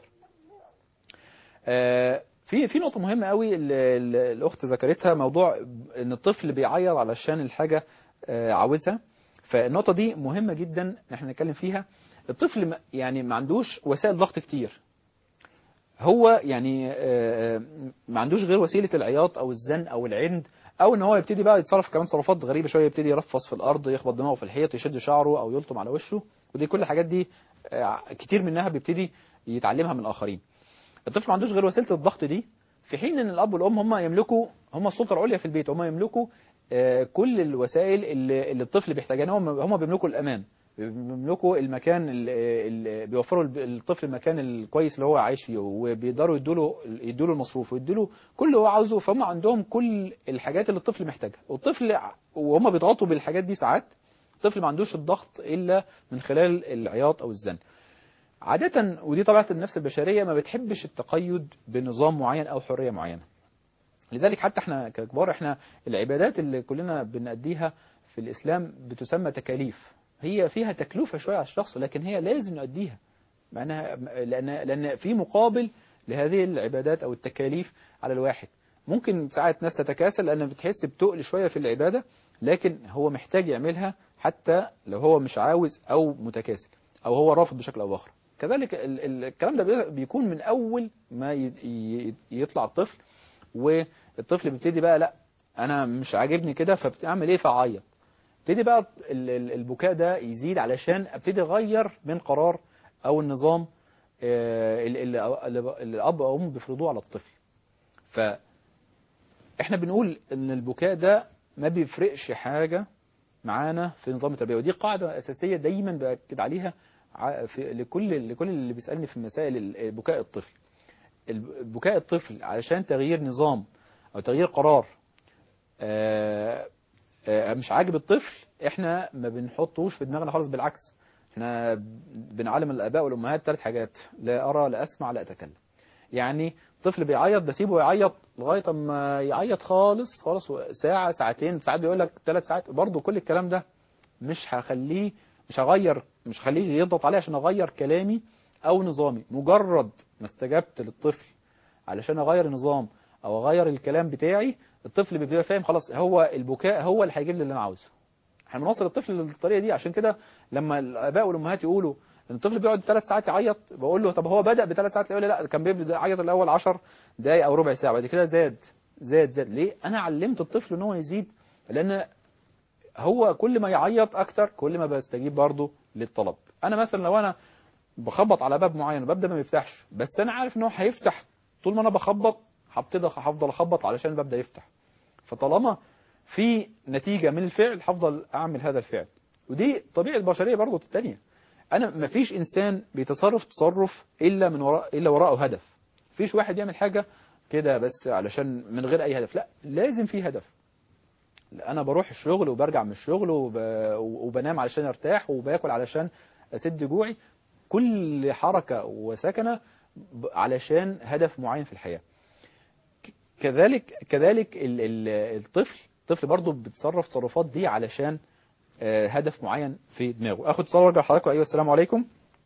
آه في في نقطه مهمه قوي اللي الاخت ذكرتها، موضوع ان الطفل بيعيط علشان الحاجه آه عاوزها. فالنقطه دي مهمه جدا ان احنا نتكلم فيها. الطفل يعني ما عندوش وسائل ضغط كتير، هو يعني آه ما عندوش غير وسيله العياط او الزن او العند، او ان هو يبتدي بقى يتصرف كمان تصرفات غريبه شويه، يبتدي يرفص في الارض، يخبط دماغه في الحيط، يشد شعره او يلطم على وشه. ودي كل الحاجات دي آه كتير منها بيبتدي يتعلمها من الاخرين. الطفل ما عندوش غير وسيله الضغط دي، في حين ان الاب والام هم يملكوا هم السلطه العليا في البيت، هم يملكوا آه كل الوسائل اللي, اللي الطفل بيحتاجها. هم هم بيملكوا الامان، بيملكوا المكان اللي, اللي بيوفروا الطفل المكان الكويس اللي هو عايش فيه، وبيقدروا يدوا له يدوا له المصروف ويدوا له كل اللي هو عاوزه. فهم عندهم كل الحاجات اللي الطفل محتاجها، والطفل وهم بيضغطوا بالحاجات دي ساعات الطفل ما عندوش الضغط الا من خلال العياط او الزن. عادة ودي طبيعة النفس البشرية ما بتحبش التقيد بنظام معين أو حرية معينة. لذلك حتى احنا ككبار احنا العبادات اللي كلنا بنأديها في الإسلام بتسمى تكاليف، هي فيها تكلفة شوية على الشخص لكن هي لازم نؤديها، معناها لأن لأن في مقابل لهذه العبادات أو التكاليف على الواحد. ممكن ساعات ناس تتكاسل لأن بتحس بتقل شوية في العبادة، لكن هو محتاج يعملها حتى لو هو مش عاوز أو متكاسل أو هو رافض بشكل أو بآخر. كذلك الكلام ده بيكون من أول ما يطلع الطفل، والطفل بيبتدي بقى لا أنا مش عاجبني كده، فبتعمل إيه؟ فعيط. ابتدي بقى ال- ال- البكاء ده يزيد علشان ابتدي اغير من قرار او النظام آه، اللي اللي- اللي الاب او الام بيفرضوه على الطفل. فاحنا بنقول ان البكاء ده ما بيفرقش حاجه معانا في نظام التربيه، ودي قاعده اساسيه دايما باكد عليها ع- في لكل لكل اللي بيسالني في مسائل ال- بكاء الطفل. الب- بكاء الطفل علشان تغيير نظام او تغيير قرار آه، آه، مش عاجب الطفل، احنا ما بنحطوش في دماغنا خالص، بالعكس احنا بنعلم الاباء والامهات ثلاث حاجات: لا ارى لا اسمع لا اتكلم. يعني طفل بيعيط بسيبه يعيط لغايه اما يعيط خالص خالص، ساعه ساعتين ساعات بيقول لك ثلاث ساعات، برضه كل الكلام ده مش هخليه مش هغير مش هخليه يضغط عليه عشان اغير كلامي او نظامي. مجرد ما استجبت للطفل علشان اغير نظام او اغير الكلام بتاعي، الطفل بيبقى فاهم خلاص هو البكاء هو اللي هيجيب لي اللي انا عاوزه. احنا بنوصل الطفل للطريقه دي. عشان كده لما الاباء والامهات يقولوا ان الطفل بيقعد ثلاث ساعات يعيط، بقول له طب هو بدا بثلاث ساعات؟ يقول لي لا، كان بيبدا يعيط الاول عشر دقائق او ربع ساعه، بعد كده زاد زاد زاد. ليه؟ انا علمت الطفل ان هو يزيد، لان هو كل ما يعيط اكتر كل ما بستجيب برضه للطلب. انا مثلا لو انا بخبط على باب معين وباب ده ما بيفتحش، بس انا عارف ان هو هيفتح، طول ما انا بخبط هبتدي هفضل اخبط علشان الباب ده يفتح. فطالما في نتيجة من الفعل هفضل اعمل هذا الفعل. ودي طبيعة البشرية برضه التانية. انا مفيش انسان بيتصرف تصرف الا من وراء الا وراءه هدف. مفيش واحد يعمل حاجة كده بس علشان من غير اي هدف، لا لازم في هدف. انا بروح الشغل وبرجع من الشغل وب... وبنام علشان ارتاح، وباكل علشان اسد جوعي. كل حركة وسكنة علشان هدف معين في الحياة. كذلك كذلك ال- ال- الطفل الطفل برضه بيتصرف تصرفات دي علشان آه، هدف معين في دماغه. اخد اتصال وارجع لحضرتك. ايوه السلام عليكم.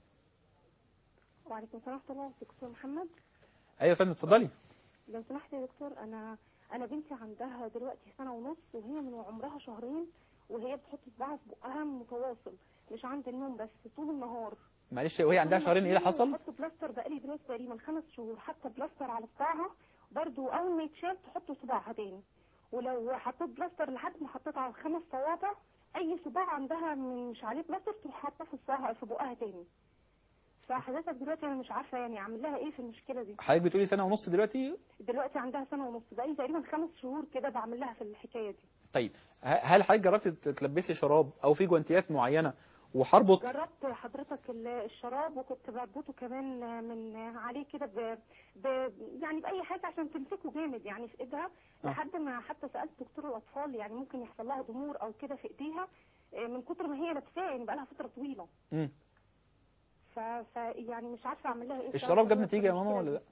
وعليكم السلام ورحمة الله. دكتور محمد، ايوه يا فندم اتفضلي. لو سمحت يا دكتور، أنا أنا بنتي عندها دلوقتي سنة ونص، وهي من عمرها شهرين وهي بتحط صباعها في بقها متواصل، مش عند النوم بس طول النهار. معلش وهي عندها شهرين ايه اللي حصل؟ بحط بلاستر بقالي دلوقتي تقريبا خمس شهور، حتى بلاستر على صباعها برضو أول ما يتشال تحط صباعها تاني، ولو حطيت بلاستر لحد ما حطيت على الخمس صوابع أي صباع عندها مش عليه بلاستر تروح حاطاه في صباعها في بقها تاني. فحضرتك دلوقتي انا مش عارفه يعني اعمل لها ايه في المشكله دي. حضرتك بتقولي سنة ونص دلوقتي؟ دلوقتي عندها سنه ونص، بقالي تقريبا خمس شهور كده بعمل لها في الحكايه دي. طيب ه- هل حضرتك جربت تلبسي شراب او في جوانتيات معينة وحربط؟ جربت حضرتك ال- الشراب، وكنت بربطه كمان من عليه كده ب... ب... يعني باي حاجه عشان تمسكه جامد يعني في ايدها، آه. لحد ما حتى سالت دكتور الاطفال يعني ممكن يحصل لها ضمور او كده في ايديها آه، من كتر ما هي لابساه، يعني بقى لها فتره طويله. امم ف... ف يعني مش عارفه اعمل لها ايه. الشراب جاب بصراحة نتيجة يا في ماما ولا المشكلة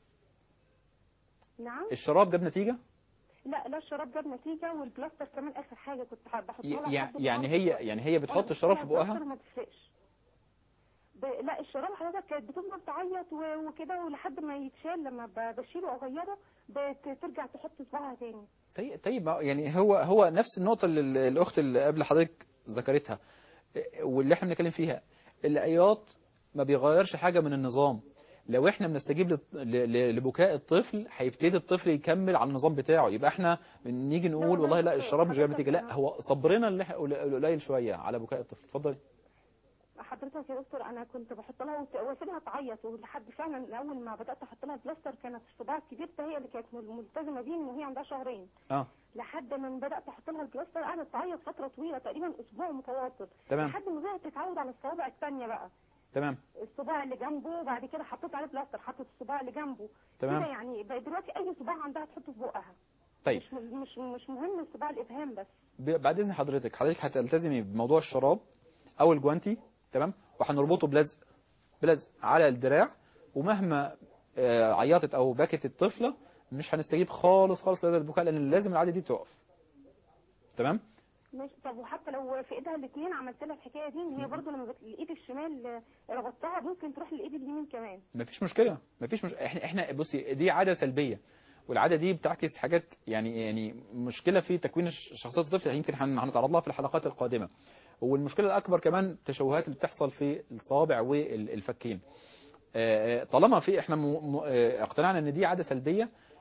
لا؟ دي. نعم. الشراب جاب نتيجة؟ لا لا، الشراب جاب نتيجه، والبلاستر كمان اخر حاجه كنت بحطها لها. يع- لحد يعني النهاردة. هي يعني هي بتحط أنا الشراب في بحطها بقها؟ بلاستر ما تفرقش. ب... لا الشراب حضرتك كانت بتفضل تعيط و- وكده، ولحد ما يتشال لما ب- بشيله او اغيره بترجع تحط صباعها تاني. طيب طيب ما- يعني هو هو نفس النقطة اللي ال- الأخت اللي قبل حضرتك ذكرتها إيه، واللي احنا بنتكلم فيها. العياط ما بيغيرش حاجة من النظام. لو احنا بنستجيب لت- ل- ل- لبكاء الطفل هيبتدي الطفل يكمل على النظام بتاعه، يبقى احنا نيجي نقول لا، والله لا دكتور، الشراب مش جايب حضرتك نتيجة. لا أنا- هو صبرنا اللي إحنا قل- قليل شوية على بكاء الطفل. اتفضلي. حضرتك يا دكتور انا كنت بحط لها وت- واسيبها تعيط، ولحد فعلا اول ما بدات احط لها بلاستر كانت الصباع الكبير هي اللي كانت ملتزمه بيه وهي عندها شهرين. اه لحد ما بدات احط لها البلاستر قعدت تعيط فتره طويله تقريبا اسبوع متواصل، تمام لحد ما بدات تتعود على الصوابع الثانيه بقى. تمام الصباع اللي جنبه، وبعد كده حطيت عليه بلاستر، حطيت الصباع اللي جنبه تمام. كده، يعني بقى دلوقتي اي صباع عندها تحطه في بقها. طيب مش مش مش مهم الصباع الابهام بس. ب- بعد اذن حضرتك حضرتك هتلتزمي بموضوع الشراب او الجوانتي، تمام، وهنربطه بلزق بلزق على الدراع، ومهما آه، عيطت او بكت الطفله مش هنستجيب خالص خالص لهذا البكاء، لان لازم العاده دي تقف. تمام. ماشي. طب وحتى لو في ايدها الاثنين عملت لها الحكايه دي، ان هي برضه لما بت- الايد الشمال ربطتها ممكن تروح للايد اليمين كمان. مفيش مشكله مفيش مش... احنا احنا بصي دي عاده سلبيه، والعاده دي بتعكس حاجات يعني يعني مشكله في تكوين الش- شخصيه الطفل، يمكن هن- هنتعرض لها في الحلقات القادمه. والمشكله الاكبر كمان التشوهات اللي بتحصل في الصوابع والفكين. آه، آه، طالما في احنا م... م... آه، اقتنعنا ان دي عاده سلبيه،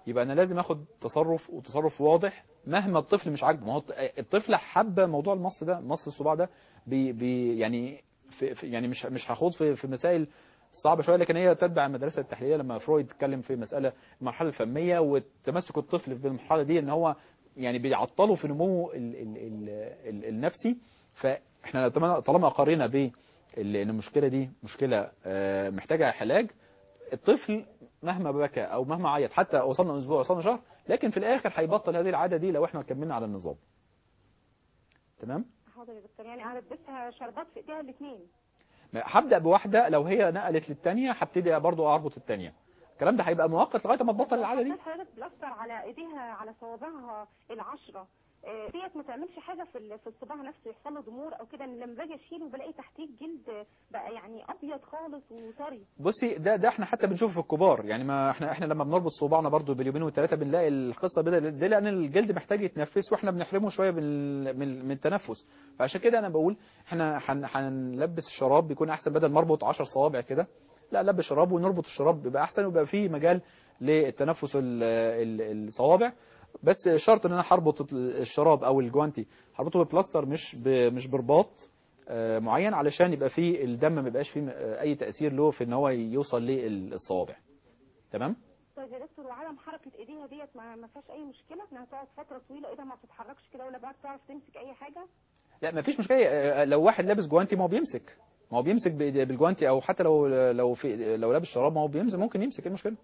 يبقى انا لازم اخد تصرف وتصرف واضح مهما الطفل مش عاجبه. ما هو الطفل حب موضوع المص ده، مص الصباع ده بي بي يعني في في يعني مش مش هاخوض في في مسائل صعبه شويه، لكن هي تتبع المدرسه التحليليه. لما فرويد اتكلم في مساله المرحله الفميه وتمسك الطفل في المرحله دي ان هو يعني بيعطله في نموه ال ال ال ال النفسي. فاحنا طالما قارنا ب ان المشكله دي مشكله محتاجه علاج، الطفل مهما بكى او مهما عيط حتى وصلنا اسبوع وصلنا شهر، لكن في الاخر هيبطل هذه العاده دي لو احنا كملنا على النظام. تمام. حاضر يا دكتور، يعني هلبسها شربات في ايديها الاثنين؟ هبدا بواحده، لو هي نقلت للثانيه هبتدي برضو اربط الثانيه. الكلام ده هيبقى مؤقت لغايه ما تبطل العاده دي. حضرتك بلاستر على ايديها على صوابعها العشره ديت ما تعملش حاجه في في الصباع نفسه يحصل له ضمور او كده؟ ان لما باجي اشيله بلاقي تحتيه الجلد بقى يعني ابيض خالص وطري. بصي ده ده احنا حتى بنشوفه في الكبار، يعني ما احنا احنا لما بنربط صوبعنا برضو باليومين والثلاثه بنلاقي القصه بدأ دي، لان الجلد محتاج يتنفس واحنا بنحرمه شويه من من التنفس. فعشان كده انا بقول احنا هنلبس الشراب بيكون احسن، بدل ما اربط عشر صوابع كده لا لبس شراب ونربط الشراب بيبقى احسن ويبقى فيه مجال للتنفس الصوابع. بس شرط ان انا هربط الشراب او الجوانتي هربطه ببلاستر مش مش برباط معين، علشان يبقى فيه الدم ما يبقاش فيه اي تاثير له في ان هو يوصل للصوابع. تمام. طيب يا دكتور، وعدم حركه ايديها ديت ما ما فيهاش اي مشكله انها تقعد فتره طويله ايدها ما بتتحركش كده ولا بقى تعرف تمسك اي حاجه؟ لا ما فيش مشكله. لو واحد لابس جوانتي ما هو بيمسك، ما هو بيمسك بالجوانتي، او حتى لو لو في لو لابس شراب ما هو بيمسك، ممكن يمسك. ايه المشكله؟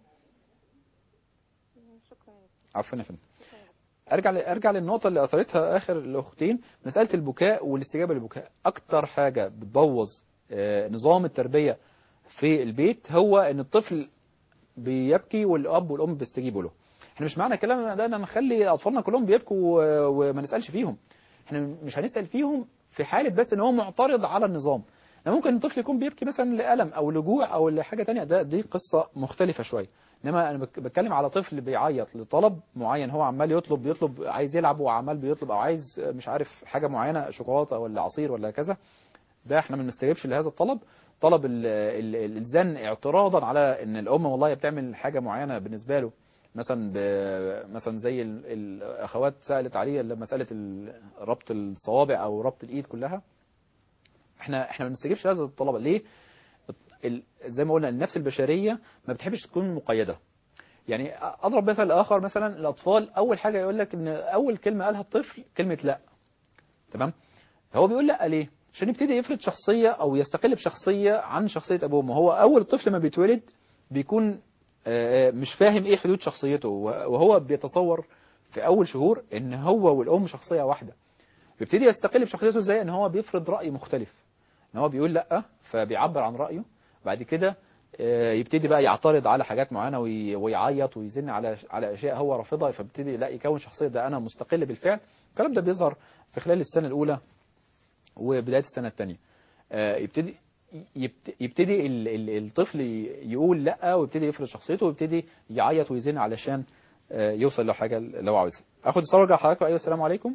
شكرا. عفوا يا فندم. ارجع ارجع للنقطه اللي اثرتها اخر الاختين، مساله البكاء والاستجابه للبكاء. اكتر حاجه بتبوظ نظام التربيه في البيت هو ان الطفل بيبكي والاب والام بيستجيبوا له. احنا مش معنى كلامنا ده ان نخلي اطفالنا كلهم بيبكوا وما نسالش فيهم، احنا مش هنسال فيهم في حاله بس ان هو معترض على النظام. يعني ممكن الطفل يكون بيبكي مثلا لألم او لجوع او لحاجه ثانيه، ده دي قصه مختلفه شويه. انما انا بتكلم على طفل بيعيط لطلب معين، هو عمال يطلب بيطلب عايز يلعب وعمال بيطلب او عايز مش عارف حاجه معينه شوكولاته ولا عصير ولا كذا، ده احنا ما بنستجيبش لهذا الطلب. طلب الزن اعتراضا على ان الام والله بتعمل حاجه معينه بالنسبه له، مثلا مثلا زي الاخوات سالت عليه مساله ربط الصوابع او ربط الايد كلها. احنا احنا ما بنستجيبش لهذا الطلب. ليه؟ زي ما قلنا النفس البشريه ما بتحبش تكون مقيده. يعني اضرب مثل اخر، مثلا الاطفال اول حاجه يقول لك ان اول كلمه قالها الطفل كلمه لا. تمام. هو بيقول لا ليه؟ عشان يبتدي يفرض شخصيه او يستقل بشخصيه عن شخصيه ابوه وامه. هو اول الطفل ما بيتولد بيكون مش فاهم ايه حدود شخصيته، وهو بيتصور في اول شهور ان هو والام شخصيه واحده. بيبتدي يستقل بشخصيته ازاي؟ ان هو بيفرض راي مختلف، ان هو بيقول لا فبيعبر عن رايه، بعد كده يبتدي بقى يعترض على حاجات معينه ويعيط ويزن على على اشياء هو رافضها، فبيبتدي لا يكون شخصيه ده انا مستقل بالفعل. الكلام ده بيظهر في خلال السنه الاولى وبدايه السنه الثانيه. يبتدي يبتدي الطفل يقول لا ويبتدي يفرض شخصيته ويبتدي يعيط ويزن علشان يوصل لحاجه اللي هو عاوزها. اخد اتصال وارجع لحضرتك. ايوه السلام عليكم.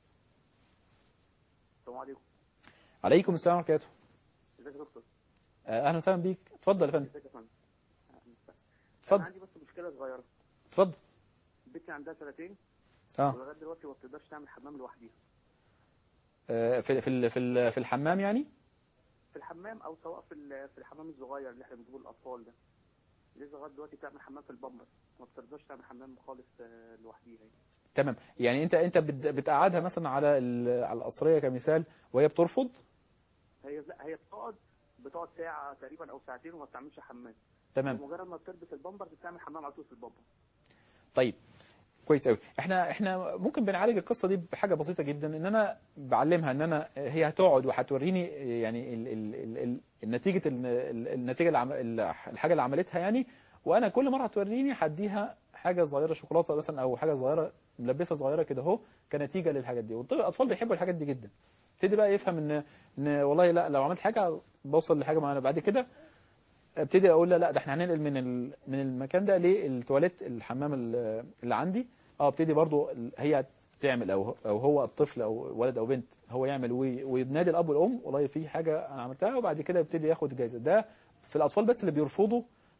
السلام عليكم. عليكم السلام ورحمه الله. ازيك يا دكتور؟ اهلا وسهلا بيك. اتفضل يا فندم. ازيك يا فندم؟ اتفضل. انا عندي بس مشكله صغيره. اتفضل. بنتي عندها سنتين اه ولغايه دلوقتي ما بتقدرش تعمل حمام لوحديها. في في في في الحمام يعني؟ في الحمام او سواء في في الحمام الصغير اللي احنا بنجيبه للاطفال ده. لسه لغايه دلوقتي بتعمل حمام في البامبر، ما بتقدرش تعمل حمام خالص لوحديها يعني. تمام. يعني انت انت بتقعدها مثلا على على القصريه كمثال وهي بترفض؟ هي لا هي بتقعد بتقعد ساعه تقريبا او ساعتين وما بتعملش حمام. تمام. ومجرد ما بتلبس البامبر بتعمل حمام على طول في البامبر. طيب كويس قوي. احنا احنا ممكن بنعالج القصه دي بحاجه بسيطه جدا، ان انا بعلمها ان انا هي هتقعد وهتوريني يعني ال ال ال ال النتيجه النتيجه الحاجه اللي عملتها يعني، وانا كل مره هتوريني هديها حاجه صغيره شوكولاته مثلا او حاجه صغيره ملبسه صغيره كده اهو كنتيجه للحاجات دي. والاطفال بيحبوا الحاجات دي جدا. ابتدي بقى يفهم ان ان والله لا لو عملت حاجه بوصل لحاجه معينه، بعد كده ابتدي اقول لا لا ده احنا هننقل من من المكان ده للتواليت الحمام اللي عندي. اه ابتدي برضو هي تعمل او او هو الطفل او ولد او بنت هو يعمل وينادي الاب والام والله في حاجه انا عملتها، وبعد كده يبتدي ياخد جايزه. ده في الاطفال بس اللي بيرفضوا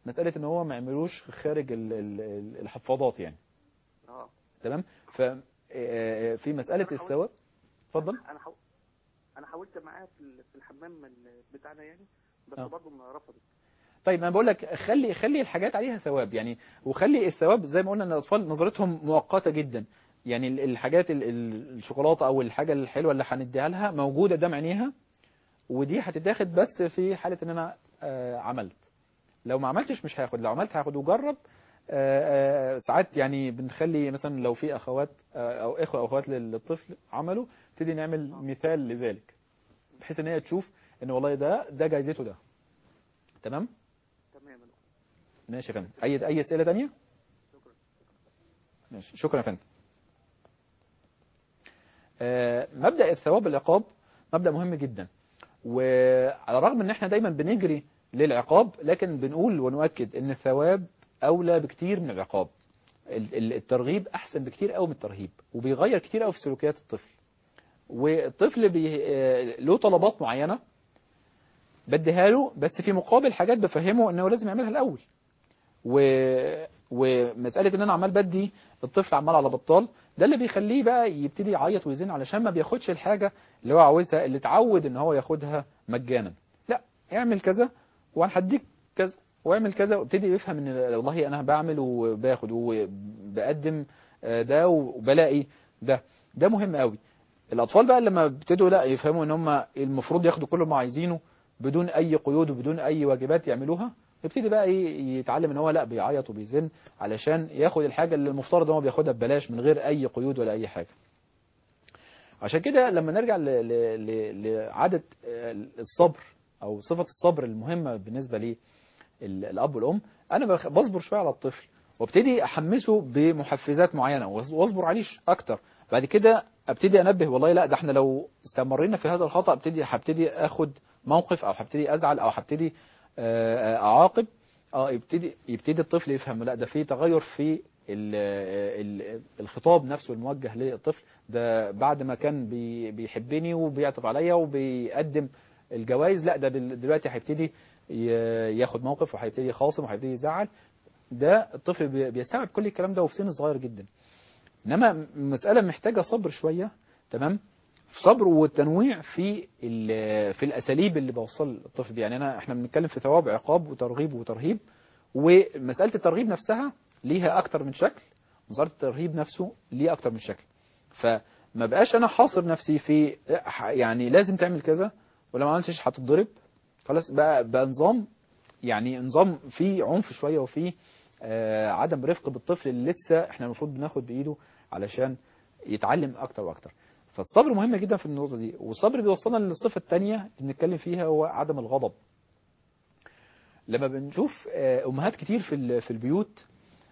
مساله ان هو ما يعملوش خارج ال- ال- الحفاضات يعني. اه تمام. ف آه، في مساله الثواب. اتفضل. انا حاول انا حاولت معاه في ال- في الحمام ال- بتاعنا يعني، بس آه. برضه ما رفضت. طيب انا بقول لك خلي خلي الحاجات عليها ثواب يعني، وخلي الثواب زي ما قلنا ان الاطفال نظرتهم مؤقته جدا. يعني ال- الحاجات ال- ال- الشوكولاته او الحاجه الحلوه اللي هنديها لها موجوده قدام عينيها، ودي هتتاخد بس في حاله ان انا آه، عملت. لو ما عملتش مش هاخد، لو عملت هاخد. وجرب. آه، آه، ساعات يعني بنخلي مثلا لو في اخوات آه، او اخوه او اخوات للطفل عملوا، نبتدي نعمل مثال لذلك، بحيث ان هي تشوف ان والله ده ده جايزته ده. تمام. تمام. ماشي يا فندم. اي اي اسئله ثانيه؟ شكرا. ماشي، شكرا يا فندم. آه، مبدأ الثواب والعقاب مبدأ مهم جدا، وعلى الرغم ان احنا دايما بنجري للعقاب، لكن بنقول ونؤكد ان الثواب اولى بكتير من العقاب. ال- ال- الترغيب احسن بكتير قوي من الترهيب، وبيغير كتير قوي في سلوكيات الطفل. والطفل بي... آه، له طلبات معينة بديها له، بس في مقابل حاجات بفهمه انه لازم يعملها الاول. و... ومسألة ان انا عمال بدي الطفل عمال على بطال، ده اللي بيخليه بقى يبتدي يعيط ويزن علشان ما بياخدش الحاجة اللي هو عاوزها، اللي اتعود ان هو ياخدها مجانا. لا، اعمل كذا وانا هديك كذا، واعمل كذا، وابتدي يفهم ان والله انا بعمل وباخد وبقدم آه، ده وبلاقي ده. ده مهم قوي. الاطفال بقى لما ابتدوا لا يفهموا ان هم المفروض ياخدوا كل ما عايزينه بدون اي قيود وبدون اي واجبات يعملوها، يبتدي بقى ايه يتعلم ان هو لا بيعيط وبيزن علشان ياخد الحاجه اللي المفترض ان هو بياخدها ببلاش من غير اي قيود ولا اي حاجه. عشان كده لما نرجع ل- ل- ل- لعاده آه، الصبر او صفه الصبر المهمه بالنسبه للاب والام، انا بخ- بصبر شويه على الطفل وابتدي احمسه بمحفزات معينه واصبر عليه اكتر. بعد كده ابتدي انبه والله لا ده احنا لو استمرينا في هذا الخطأ ابتدي هبتدي اخد موقف، او هبتدي ازعل، او هبتدي آه، اعاقب. اه يبتدي يبتدي الطفل يفهم لا ده في تغير في ال- ال- الخطاب نفسه الموجه للطفل ده. بعد ما كان بي- بيحبني وبيعطف عليا وبيقدم الجوائز، لا ده دل- دلوقتي هيبتدي ي- ياخد موقف وهيبتدي يخاصم وهيبتدي يزعل. ده الطفل بي- بيستوعب كل الكلام ده وفي سن صغير جدا. انما مسألة محتاجة صبر شوية. تمام. صبر والتنويع في ال- في الاساليب اللي بوصل الطفل بيها. يعني انا احنا بنتكلم في ثواب عقاب وترغيب وترهيب، ومسألة الترغيب نفسها ليها اكتر من شكل، مسألة الترهيب نفسه ليه اكتر من شكل. فما بقاش انا حاصر نفسي في يعني لازم تعمل كذا ولو ما عملتش هتتضرب. خلاص بقى بقى نظام، يعني نظام فيه عنف شوية وفيه آه عدم رفق بالطفل اللي لسه احنا المفروض بناخد بايده علشان يتعلم اكتر واكتر. فالصبر مهم جدا في النقطة دي. والصبر بيوصلنا للصفة الثانية اللي بنتكلم فيها، هو عدم الغضب. لما بنشوف آه امهات كتير في ال- في البيوت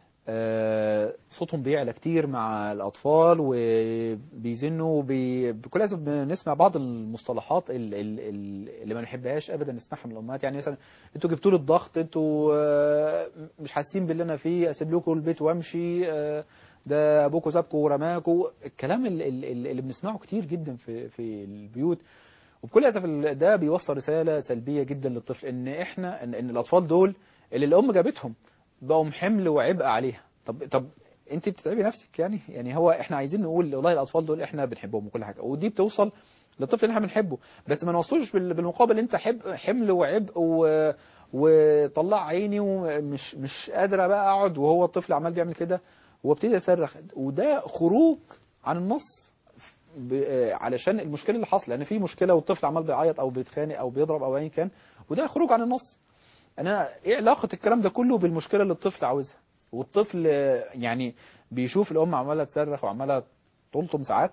آه صوتهم بيعلى كتير مع الاطفال وبيزنوا وبي... بكل اسف بنسمع بعض المصطلحات ال- ال- ال- اللي ما نحبهاش ابدا نسمعها من الامهات. يعني مثلا انتوا جبتوا لي الضغط، انتوا آه مش حاسين باللي انا فيه، اسيب لكم البيت وامشي، آه ده ابوكوا سابكوا ورماكوا. الكلام ال- ال- ال- اللي بنسمعه كتير جدا في في البيوت، وبكل اسف ال- ده بيوصل رساله سلبيه جدا للطفل، ان احنا ان, إن الاطفال دول اللي الام جابتهم بقوا حمل وعبء عليها. طب طب انت بتتعبي نفسك يعني. يعني هو احنا عايزين نقول والله الاطفال دول احنا بنحبهم وكل حاجه، ودي بتوصل للطفل اللي احنا بنحبه، بس ما نوصلوش بال- بالمقابل انت حب حمل وعبء و وطلع عيني ومش مش قادره بقى اقعد، وهو الطفل عمال بيعمل كده وابتدي اصرخ. وده خروج عن النص ب... آه، علشان المشكله اللي حاصله، لان في مشكله والطفل عمال بيعيط او بيتخانق او بيضرب او ايا كان، وده خروج عن النص. انا ايه علاقه الكلام ده كله بالمشكله اللي الطفل عاوزها؟ والطفل آه، يعني بيشوف الام عماله تصرخ وعماله تلطم ساعات،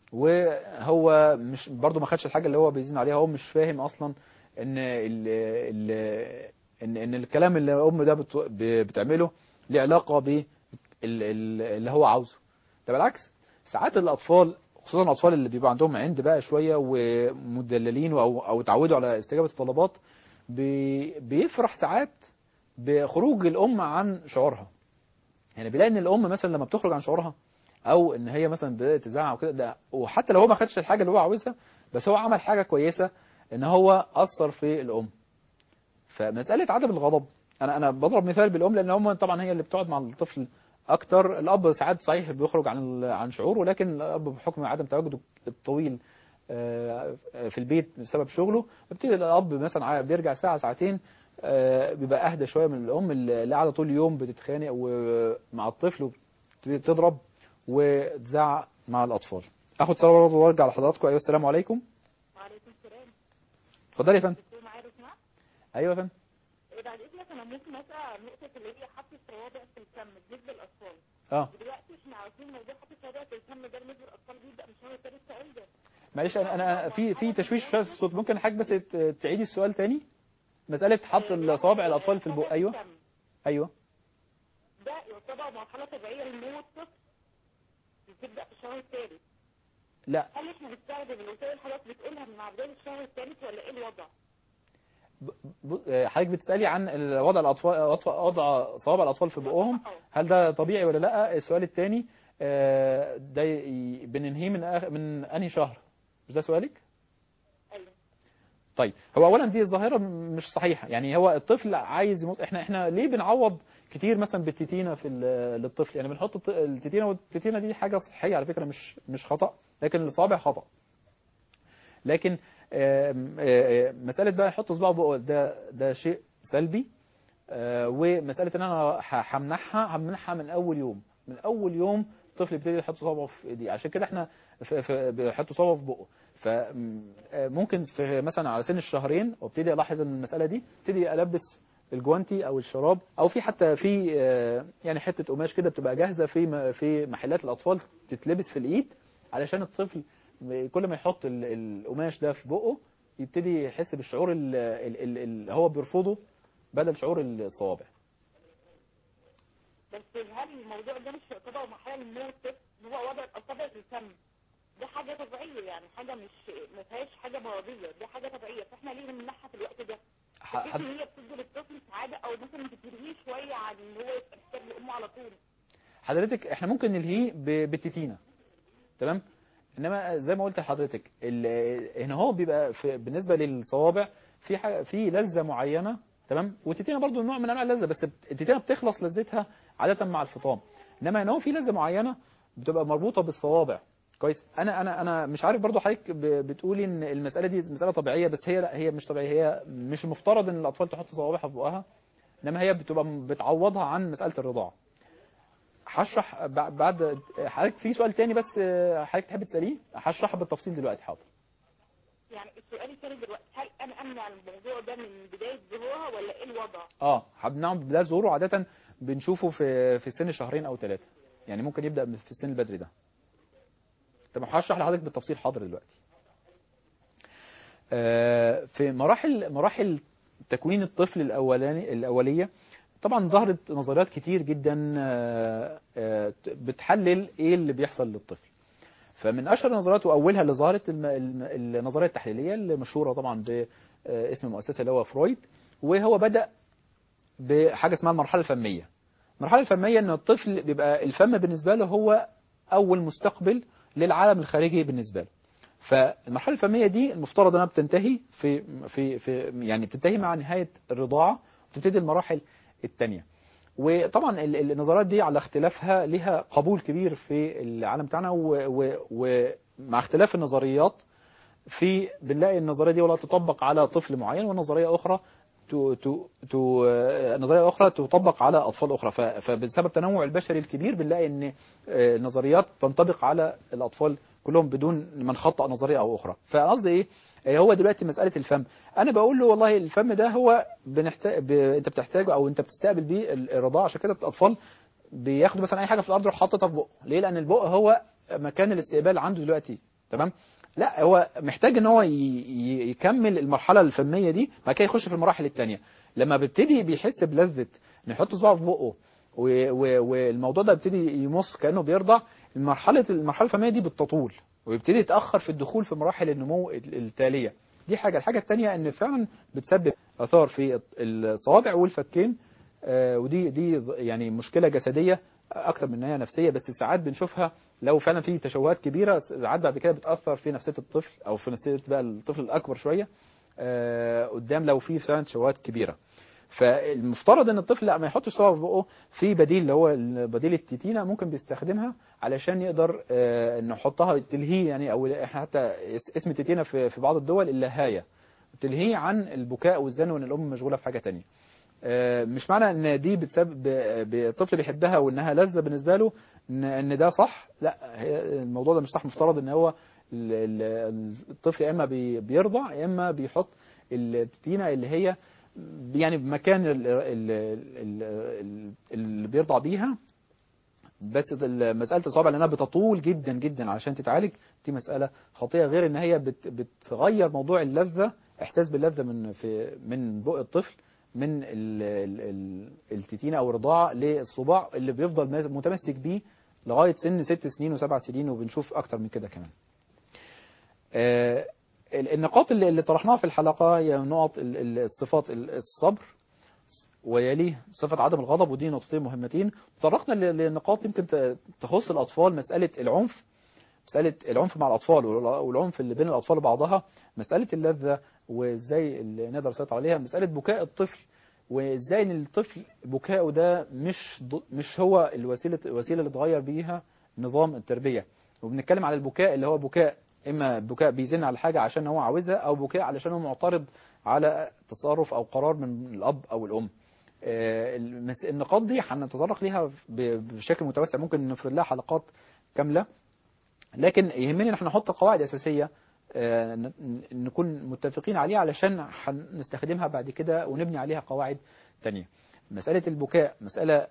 وهو مش برضه ما خدش الحاجه اللي هو بيزن عليها. هو مش فاهم اصلا ان ال... ال... ان ان الكلام اللي الام ده بت... ب- بتعمله له علاقه ب ال- ال- اللي هو عاوزه. ده بالعكس، ساعات الاطفال خصوصا الاطفال اللي بيبقى عندهم عند بقى شويه ومدللين او او اتعودوا على استجابه الطلبات، بي بيفرح ساعات بخروج الام عن شعورها. يعني بيلاقي ان الام مثلا لما بتخرج عن شعورها، او ان هي مثلا بدات تزعق وكده، ده وحتى لو هو ما خدش الحاجه اللي هو عاوزها، بس هو عمل حاجه كويسه ان هو اثر في الام. فمساله عدم الغضب انا انا بضرب مثال بالام لان هم طبعا هي اللي بتقعد مع الطفل اكتر. الاب ساعات صحيح بيخرج عن عن شعوره، ولكن الاب بحكم عدم تواجده الطويل في البيت بسبب شغله بيبتدي الاب مثلا بيرجع ساعه ساعتين بيبقى اهدى شويه من الام اللي قاعده طول اليوم بتتخانق ومع الطفل وتضرب وتزعق مع الاطفال. اخد صوره برضه وارجع لحضراتكم. ايوه السلام عليكم. وعليكم السلام. اتفضلي يا فندم. معايا اسمع؟ ايوه يا فندم. بعد اذنك انا ممكن اسال نقطه اللي هي حط الصوابع في الفم بالنسبه للاطفال. اه دلوقتي احنا عارفين موضوع حط الصوابع في الفم ده بالنسبه للاطفال بيبدا من شهر ثالث تقريبا. معلش انا انا في في تشويش في الصوت. ممكن حضرتك بس تعيدي السؤال تاني؟ مساله حط الصوابع الاطفال في البق. ايوه ايوه. ده يعتبر مرحله طبيعيه لنمو الطفل بتبدا في الشهر الثالث. لا. هل احنا بنستخدم الوسائل اللي حضرتك بتقولها من مع بدايه الشهر الثالث ولا ايه الوضع؟ حضرتك بتسالي عن وضع الاطفال، وضع صوابع الاطفال في بقهم، هل ده طبيعي ولا لا؟ السؤال الثاني ده بننهيه من من انهي شهر؟ مش ده سؤالك؟ ايوه. طيب هو اولا دي الظاهره مش صحيحه. يعني هو الطفل عايز يمص... احنا احنا ليه بنعوض كتير مثلا بالتيتينا في للطفل؟ يعني بنحط التيتينا، والتيتينا دي حاجه صحيه على فكره، مش مش خطا، لكن الصابع خطا. لكن مساله بقى يحط صباعه بقه ده ده شيء سلبي. ومساله ان انا همنعها همنعها من اول يوم. من اول يوم الطفل يبتدي يحط صباعه في ايديه. عشان كده احنا بيحط صباعه في بقه. فممكن في مثلا على سن الشهرين وابتدي الاحظ ان المساله دي ابتدي البس الجوانتي او الشراب، او في حتى في يعني حته قماش كده بتبقى جاهزه في في محلات الاطفال تتلبس في الايد، علشان الطفل كل ما يحط القماش ده في بقه يبتدي يحس بالشعور اللي هو بيرفضه بدل شعور الصوابع. بس هل الموضوع ده مش يعتبر مرحله من نمو الطفل؟ هو وضع الاصابع في الفم دي حاجه طبيعيه، يعني حاجه مش ما فيهاش حاجه مرضيه، دي حاجه طبيعيه، فاحنا ليه بنمنعها في الوقت ده؟ حد... هي بتدي للطفل سعاده او مثلا بتلهيه شويه عن ان هو يبقى محتاج لامه على طول. حضرتك احنا ممكن نلهيه بالتيتينا، تمام؟ انما زي ما قلت لحضرتك هنا هو بيبقى في بالنسبه للصوابع في حاجة في لذه معينه، تمام؟ والتيتينا برضو نوع من انواع اللذه، بس التيتينا بتخلص لذتها عاده مع الفطام. انما هنا هو في لذه معينه بتبقى مربوطه بالصوابع. كويس. انا انا انا مش عارف برضو حضرتك بتقولي ان المساله دي مساله طبيعيه، بس هي لا، هي مش طبيعيه. هي مش المفترض ان الاطفال تحط صوابعها في بقها، انما هي بتبقى بتعوضها عن مساله الرضاعه. هشرح بعد حضرتك في سؤال تاني بس حضرتك تحب تساليه، هشرحه بالتفصيل دلوقتي. حاضر. يعني السؤال الثاني دلوقتي، هل انا امنع الموضوع ده من بدايه ظهورها ولا ايه الوضع؟ اه هنمنعه من بدايه ظهوره. عاده بنشوفه في في سن شهرين او ثلاثه، يعني ممكن يبدا في السن البدري ده. طب هشرح لحضرتك بالتفصيل. حاضر دلوقتي. آه في مراحل مراحل تكوين الطفل الاولاني الاوليه طبعا ظهرت نظريات كتير جدا بتحلل ايه اللي بيحصل للطفل. فمن اشهر النظريات واولها اللي ظهرت النظريه التحليليه اللي مشهوره طبعا باسم المؤسسه اللي هو فرويد، وهو بدا بحاجه اسمها المرحله الفميه. المرحله الفميه ان الطفل بيبقى الفم بالنسبه له هو اول مستقبل للعالم الخارجي بالنسبه له. فالمرحله الفميه دي المفترض انها بتنتهي في في في يعني بتنتهي مع نهايه الرضاعه، وتبتدي المراحل الثانيه. وطبعا النظريات دي على اختلافها لها قبول كبير في العالم بتاعنا، ومع اختلاف النظريات في بنلاقي النظريه دي ولا تطبق على طفل معين، ونظريه اخرى تو تو تو نظريه اخرى تطبق على اطفال اخرى. فبسبب تنوع البشري الكبير بنلاقي ان النظريات تنطبق على الاطفال كلهم بدون ما نخطئ نظريه او اخرى. فقصدي ايه، هو دلوقتي مساله الفم، انا بقول له والله الفم ده هو بنحتاج ب... انت بتحتاجه او انت بتستقبل بيه الرضاعه. عشان كده الاطفال بياخدوا مثلا اي حاجه في الارض يروح حاططها في بقه. ليه؟ لان البق هو مكان الاستقبال عنده دلوقتي، تمام؟ لا، هو محتاج ان هو ي... ي... يكمل المرحله الفميه دي، بعد كده يخش في المراحل الثانيه. لما بيبتدي بيحس بلذه ان يحط صباعه في بقه و... و... والموضوع ده بيبتدي يمص كانه بيرضع، المرحله المرحله الفميه دي بتطول ويبتدي يتاخر في الدخول في مراحل النمو التاليه. دي حاجه. الحاجه الثانيه ان فعلا بتسبب اثار في الصوابع والفكين، آه ودي دي يعني مشكله جسديه اكثر من انها نفسيه، بس ساعات بنشوفها لو فعلا في تشوهات كبيره ساعات بعد كده بتاثر في نفسيه الطفل او في نفسيه بقى الطفل الاكبر شويه آه قدام لو في فعلا تشوهات كبيره. فالمفترض ان الطفل لا ما يحطش صباعه في بقه، في بديل اللي هو بديل التيتينا ممكن بيستخدمها علشان يقدر آه نحطها تلهيه يعني، او احنا حتى اسم التيتينا في في بعض الدول اللهايه، تلهيه عن البكاء والزن وان الام مشغوله في حاجه تانية. آه مش معنى ان دي بتسبب الطفل بيحبها وانها لذة بالنسبه له ان ان ده صح، لا الموضوع ده مش صح. مفترض ان هو الطفل يا اما بيرضع يا اما بيحط التيتينا اللي هي يعني بمكان اللي بيرضع بيها. بس مسألة الصوابع لأنها بتطول جدا جدا عشان تتعالج دي مسألة خطيرة، غير ان هي بتغير موضوع اللذة، احساس باللذة من في من بق الطفل من التيتينا او الرضاعة للصباع اللي بيفضل متمسك بيه لغاية سن ست سنين وسبع سنين، وبنشوف اكتر من كده كمان. آه النقاط اللي, اللي طرحناها في الحلقة هي نقط الصفات الصبر ويليه صفة عدم الغضب، ودي نقطتين مهمتين. طرقنا لنقاط يمكن تخص الأطفال، مسألة العنف، مسألة العنف مع الأطفال والعنف اللي بين الأطفال وبعضها، مسألة اللذة وإزاي اللي نقدر نسيطر عليها، مسألة بكاء الطفل وإزاي إن الطفل بكاءه ده مش مش هو الوسيلة الوسيلة اللي تغير بيها نظام التربية. وبنتكلم على البكاء اللي هو بكاء إما بكاء بيزن على حاجة عشان هو عاوزها، أو بكاء علشان هو معترض على تصرف أو قرار من الأب أو الأم. النقاط دي هنتطرق ليها بشكل متوسع، ممكن نفرد لها حلقات كاملة، لكن يهمني ان احنا نحط قواعد أساسية نكون متفقين عليها علشان نستخدمها بعد كده ونبني عليها قواعد تانية. مسألة البكاء مسألة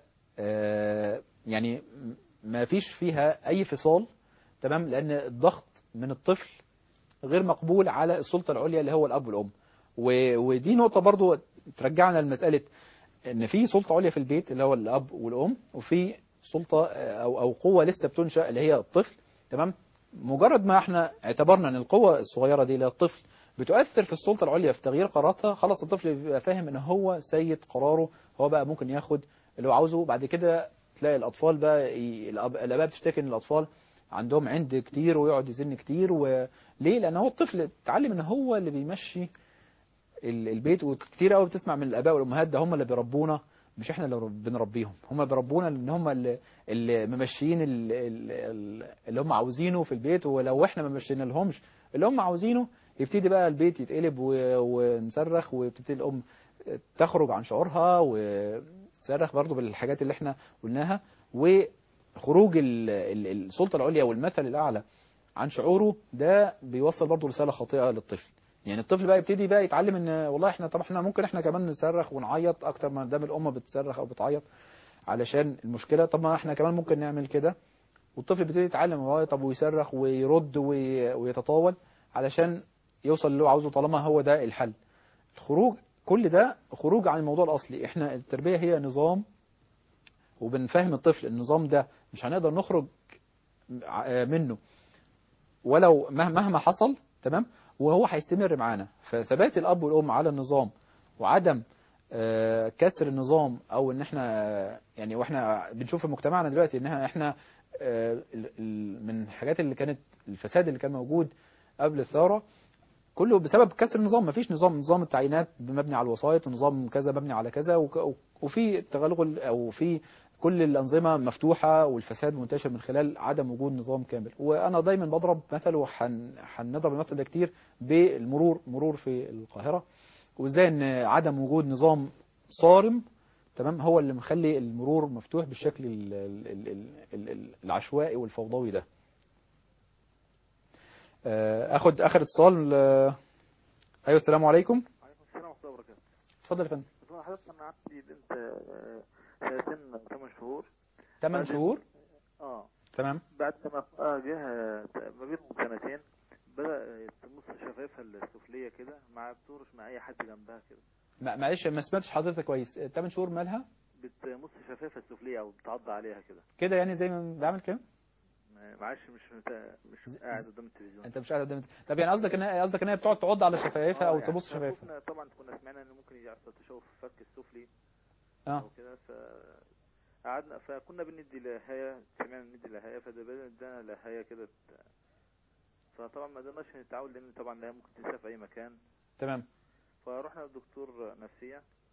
يعني ما فيش فيها أي فصال، تمام، لأن الضغط من الطفل غير مقبول على السلطة العليا اللي هو الأب والأم. ودي نقطة برضو ترجعنا لمسألة ان في سلطة عليا في البيت اللي هو الاب والام، وفي سلطة او او قوة لسه بتنشأ اللي هي الطفل، تمام. مجرد ما احنا اعتبرنا ان القوة الصغيرة دي اللي هي الطفل بتؤثر في السلطة العليا في تغيير قراراتها، خلاص الطفل بيبقى فاهم ان هو سيد قراره، هو بقى ممكن ياخد اللي هو عاوزه. بعد كده تلاقي الاطفال بقى الاباء بتشتكي ان الاطفال عندهم عند كتير ويقعد يزن كتير. وليه؟ لان هو الطفل اتعلم ان هو اللي بيمشي البيت. وكتير قوي بتسمع من الاباء والامهات ده هم اللي بيربونا مش احنا اللي بنربيهم، هم بيربونا لان هم اللي, اللي ممشيين اللي هم عاوزينه في البيت، ولو احنا ما مشينا لهمش اللي هم عاوزينه يبتدي بقى البيت يتقلب ونصرخ، وتبتدي الام تخرج عن شعورها وتصرخ برضو بالحاجات اللي احنا قلناها. وخروج السلطة العليا والمثل الاعلى عن شعوره ده بيوصل برضو رسالة خاطئة للطفل. يعني الطفل بقى يبتدي بقى يتعلم ان والله احنا طب احنا ممكن احنا كمان نصرخ ونعيط اكتر ما دام الام بتصرخ او بتعيط علشان المشكله، طب ما احنا كمان ممكن نعمل كده. والطفل بيبتدي يتعلم هو طب ويصرخ ويرد ويتطاول علشان يوصل اللي هو عاوزه طالما هو ده الحل. الخروج كل ده خروج عن الموضوع الاصلي. احنا التربيه هي نظام، وبنفهم الطفل النظام ده مش هنقدر نخرج منه ولو مهما حصل، تمام، وهو هيستمر معانا. فثبات الاب والام على النظام وعدم كسر النظام، او ان احنا يعني واحنا بنشوف في مجتمعنا دلوقتي ان احنا من الحاجات اللي كانت الفساد اللي كان موجود قبل الثوره كله بسبب كسر النظام. مفيش نظام، نظام التعيينات مبني على الوسائط، ونظام كذا مبني على كذا، وفي تغلغل او في كل الأنظمة مفتوحة والفساد منتشر من خلال عدم وجود نظام كامل. وأنا دايما بضرب مثل وهنضرب المثل ده كتير بالمرور، مرور في القاهرة، وإزاي إن عدم وجود نظام صارم، تمام، هو اللي مخلي المرور مفتوح بالشكل العشوائي والفوضوي ده. أخد آخر اتصال. أيوة السلام عليكم. وعليكم السلام ورحمة الله وبركاته. اتفضل يا فندم. حضرتك أنا عندي بنت سن ثمان شهور. ثمان شهور؟ اه تمام. بعد ما اه جه ما بين سنتين بدأ تمص شفايفها السفلية كده، ما بتورش مع أي حد جنبها كده. معلش ما سمعتش حضرتك كويس. ثمان شهور مالها؟ بتمص شفايفها السفلية أو بتعض عليها كده. كده يعني زي ما بعمل كده؟ معلش مش مش قاعد قدام التلفزيون. انت مش قاعد قدام التلفزيون. طب يعني قصدك ان قصدك ان هي بتقعد تعض على شفايفها او يعني تبص شفايفها؟ طبعا كنا سمعنا ان ممكن يحصل تشوه في الفك السفلي اه وكده، ف قعدنا فكنا بندي لهايه، سمعنا ندي لهايه فده ادانا لهايه كده، فطبعا ما قدرناش نتعود لان طبعا لا ممكن تنسى في اي مكان. تمام. فروحنا لدكتور نفسيه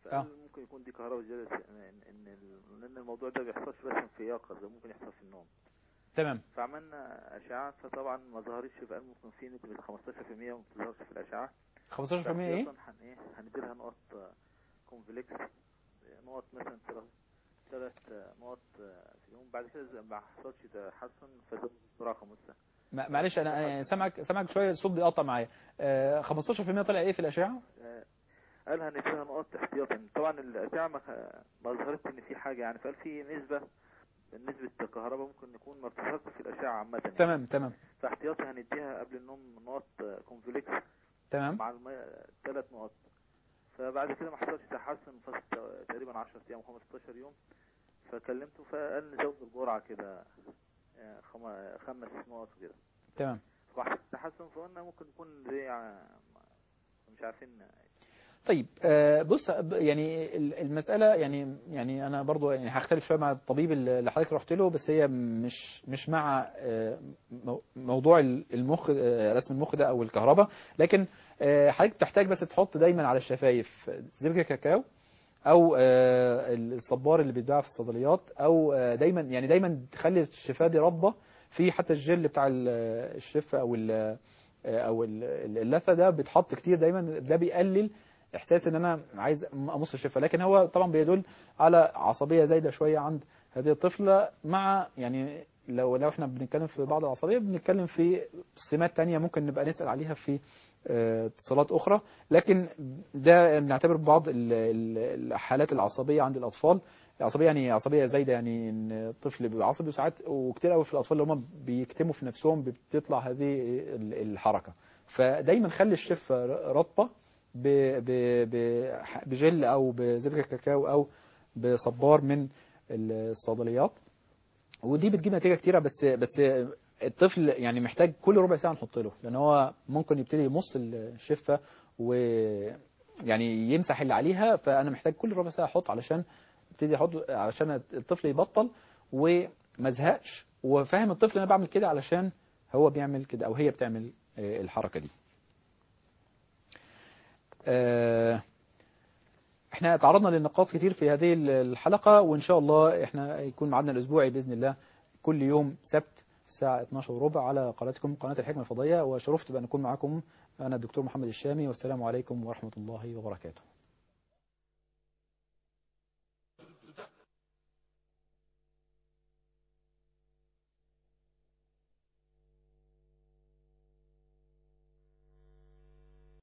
فقال ممكن يكون دي كهرباء زياده، ان ان لان الموضوع ده بيحصلش بس في يقظه، ممكن يحصل في النوم. تمام. فعملنا اشعه، فطبعا ما ظهرتش، فقال ممكن في نسبه خمستاشر في المية ما بتظهرش في الاشعه. خمستاشر في المية ايه؟ هن ايه هنديلها نقط كونفليكس، نقط مثلا ثلاث نقط في اليوم. بعد كده ما حصلش تحسن فزود رقم لسه. معلش انا سامعك سامعك شويه، الصوت بيقطع معايا. آه خمستاشر في المية طلع ايه في الاشعه؟ آه قال هنديلها نقط احتياطا. طبعا الاشعه ما ما ظهرتش ان في حاجه يعني، فقال في نسبه نسبه الكهرباء ممكن يكون ما بتظهرش في الاشعه عامه. تمام تمام. فاحتياطي هنديها قبل النوم نقط كونفليكس تمام مع الماء ثلاث نقط. فبعد كده ما حصلش تحسن، فصل تقريبا عشرة ايام وخمستاشر يوم. فكلمته فقال نزود الجرعه كده خمس نقط كده. تمام. فحصل تحسن، فقلنا ممكن يكون زي مش عارفين. طيب آه بص، يعني المسألة يعني يعني أنا برضو يعني هختلف شوية مع الطبيب اللي حضرتك رحت له، بس هي مش مش مع آه موضوع المخ، آه رسم المخ ده أو الكهرباء، لكن آه حضرتك بتحتاج بس تحط دايما على الشفايف زبدة كاكاو أو آه الصبار اللي بيتباع في الصيدليات، أو آه دايما يعني دايما تخلي الشفاه دي رطبة في حتى الجل بتاع الشفة أو أو اللثة ده بيتحط كتير دايما، ده بيقلل احساس ان انا عايز امص الشفه. لكن هو طبعا بيدل على عصبيه زايده شويه عند هذه الطفله، مع يعني لو لو احنا بنتكلم في بعض العصبيه بنتكلم في سمات تانية ممكن نبقى نسال عليها في اتصالات اخرى. لكن ده بنعتبر بعض الحالات العصبيه عند الاطفال. العصبيه يعني عصبيه زايده، يعني ان الطفل بيبقى عصبي، وساعات وكتير قوي في الاطفال اللي هم بيكتموا في نفسهم بتطلع هذه الحركه. فدايما خلي الشفه رطبه بجل او بزبدة كاكاو او بصبار من الصيدليات، ودي بتجيب نتيجه كتيره. بس بس الطفل يعني محتاج كل ربع ساعه نحط له، لان هو ممكن يبتدي يمص الشفه ويعني يمسح اللي عليها. فانا محتاج كل ربع ساعه احط علشان ابتدي احط علشان الطفل يبطل وما ازهقش، وفاهم الطفل انا بعمل كده علشان هو بيعمل كده او هي بتعمل الحركه دي. احنا تعرضنا للنقاط كتير في هذه الحلقة، وان شاء الله احنا يكون معنا الاسبوعي باذن الله كل يوم سبت الساعة اثناشر وربع على قناتكم قناة الحكمة الفضائية. وشرفت بان اكون معكم انا الدكتور محمد الشامي، والسلام عليكم ورحمة الله وبركاته.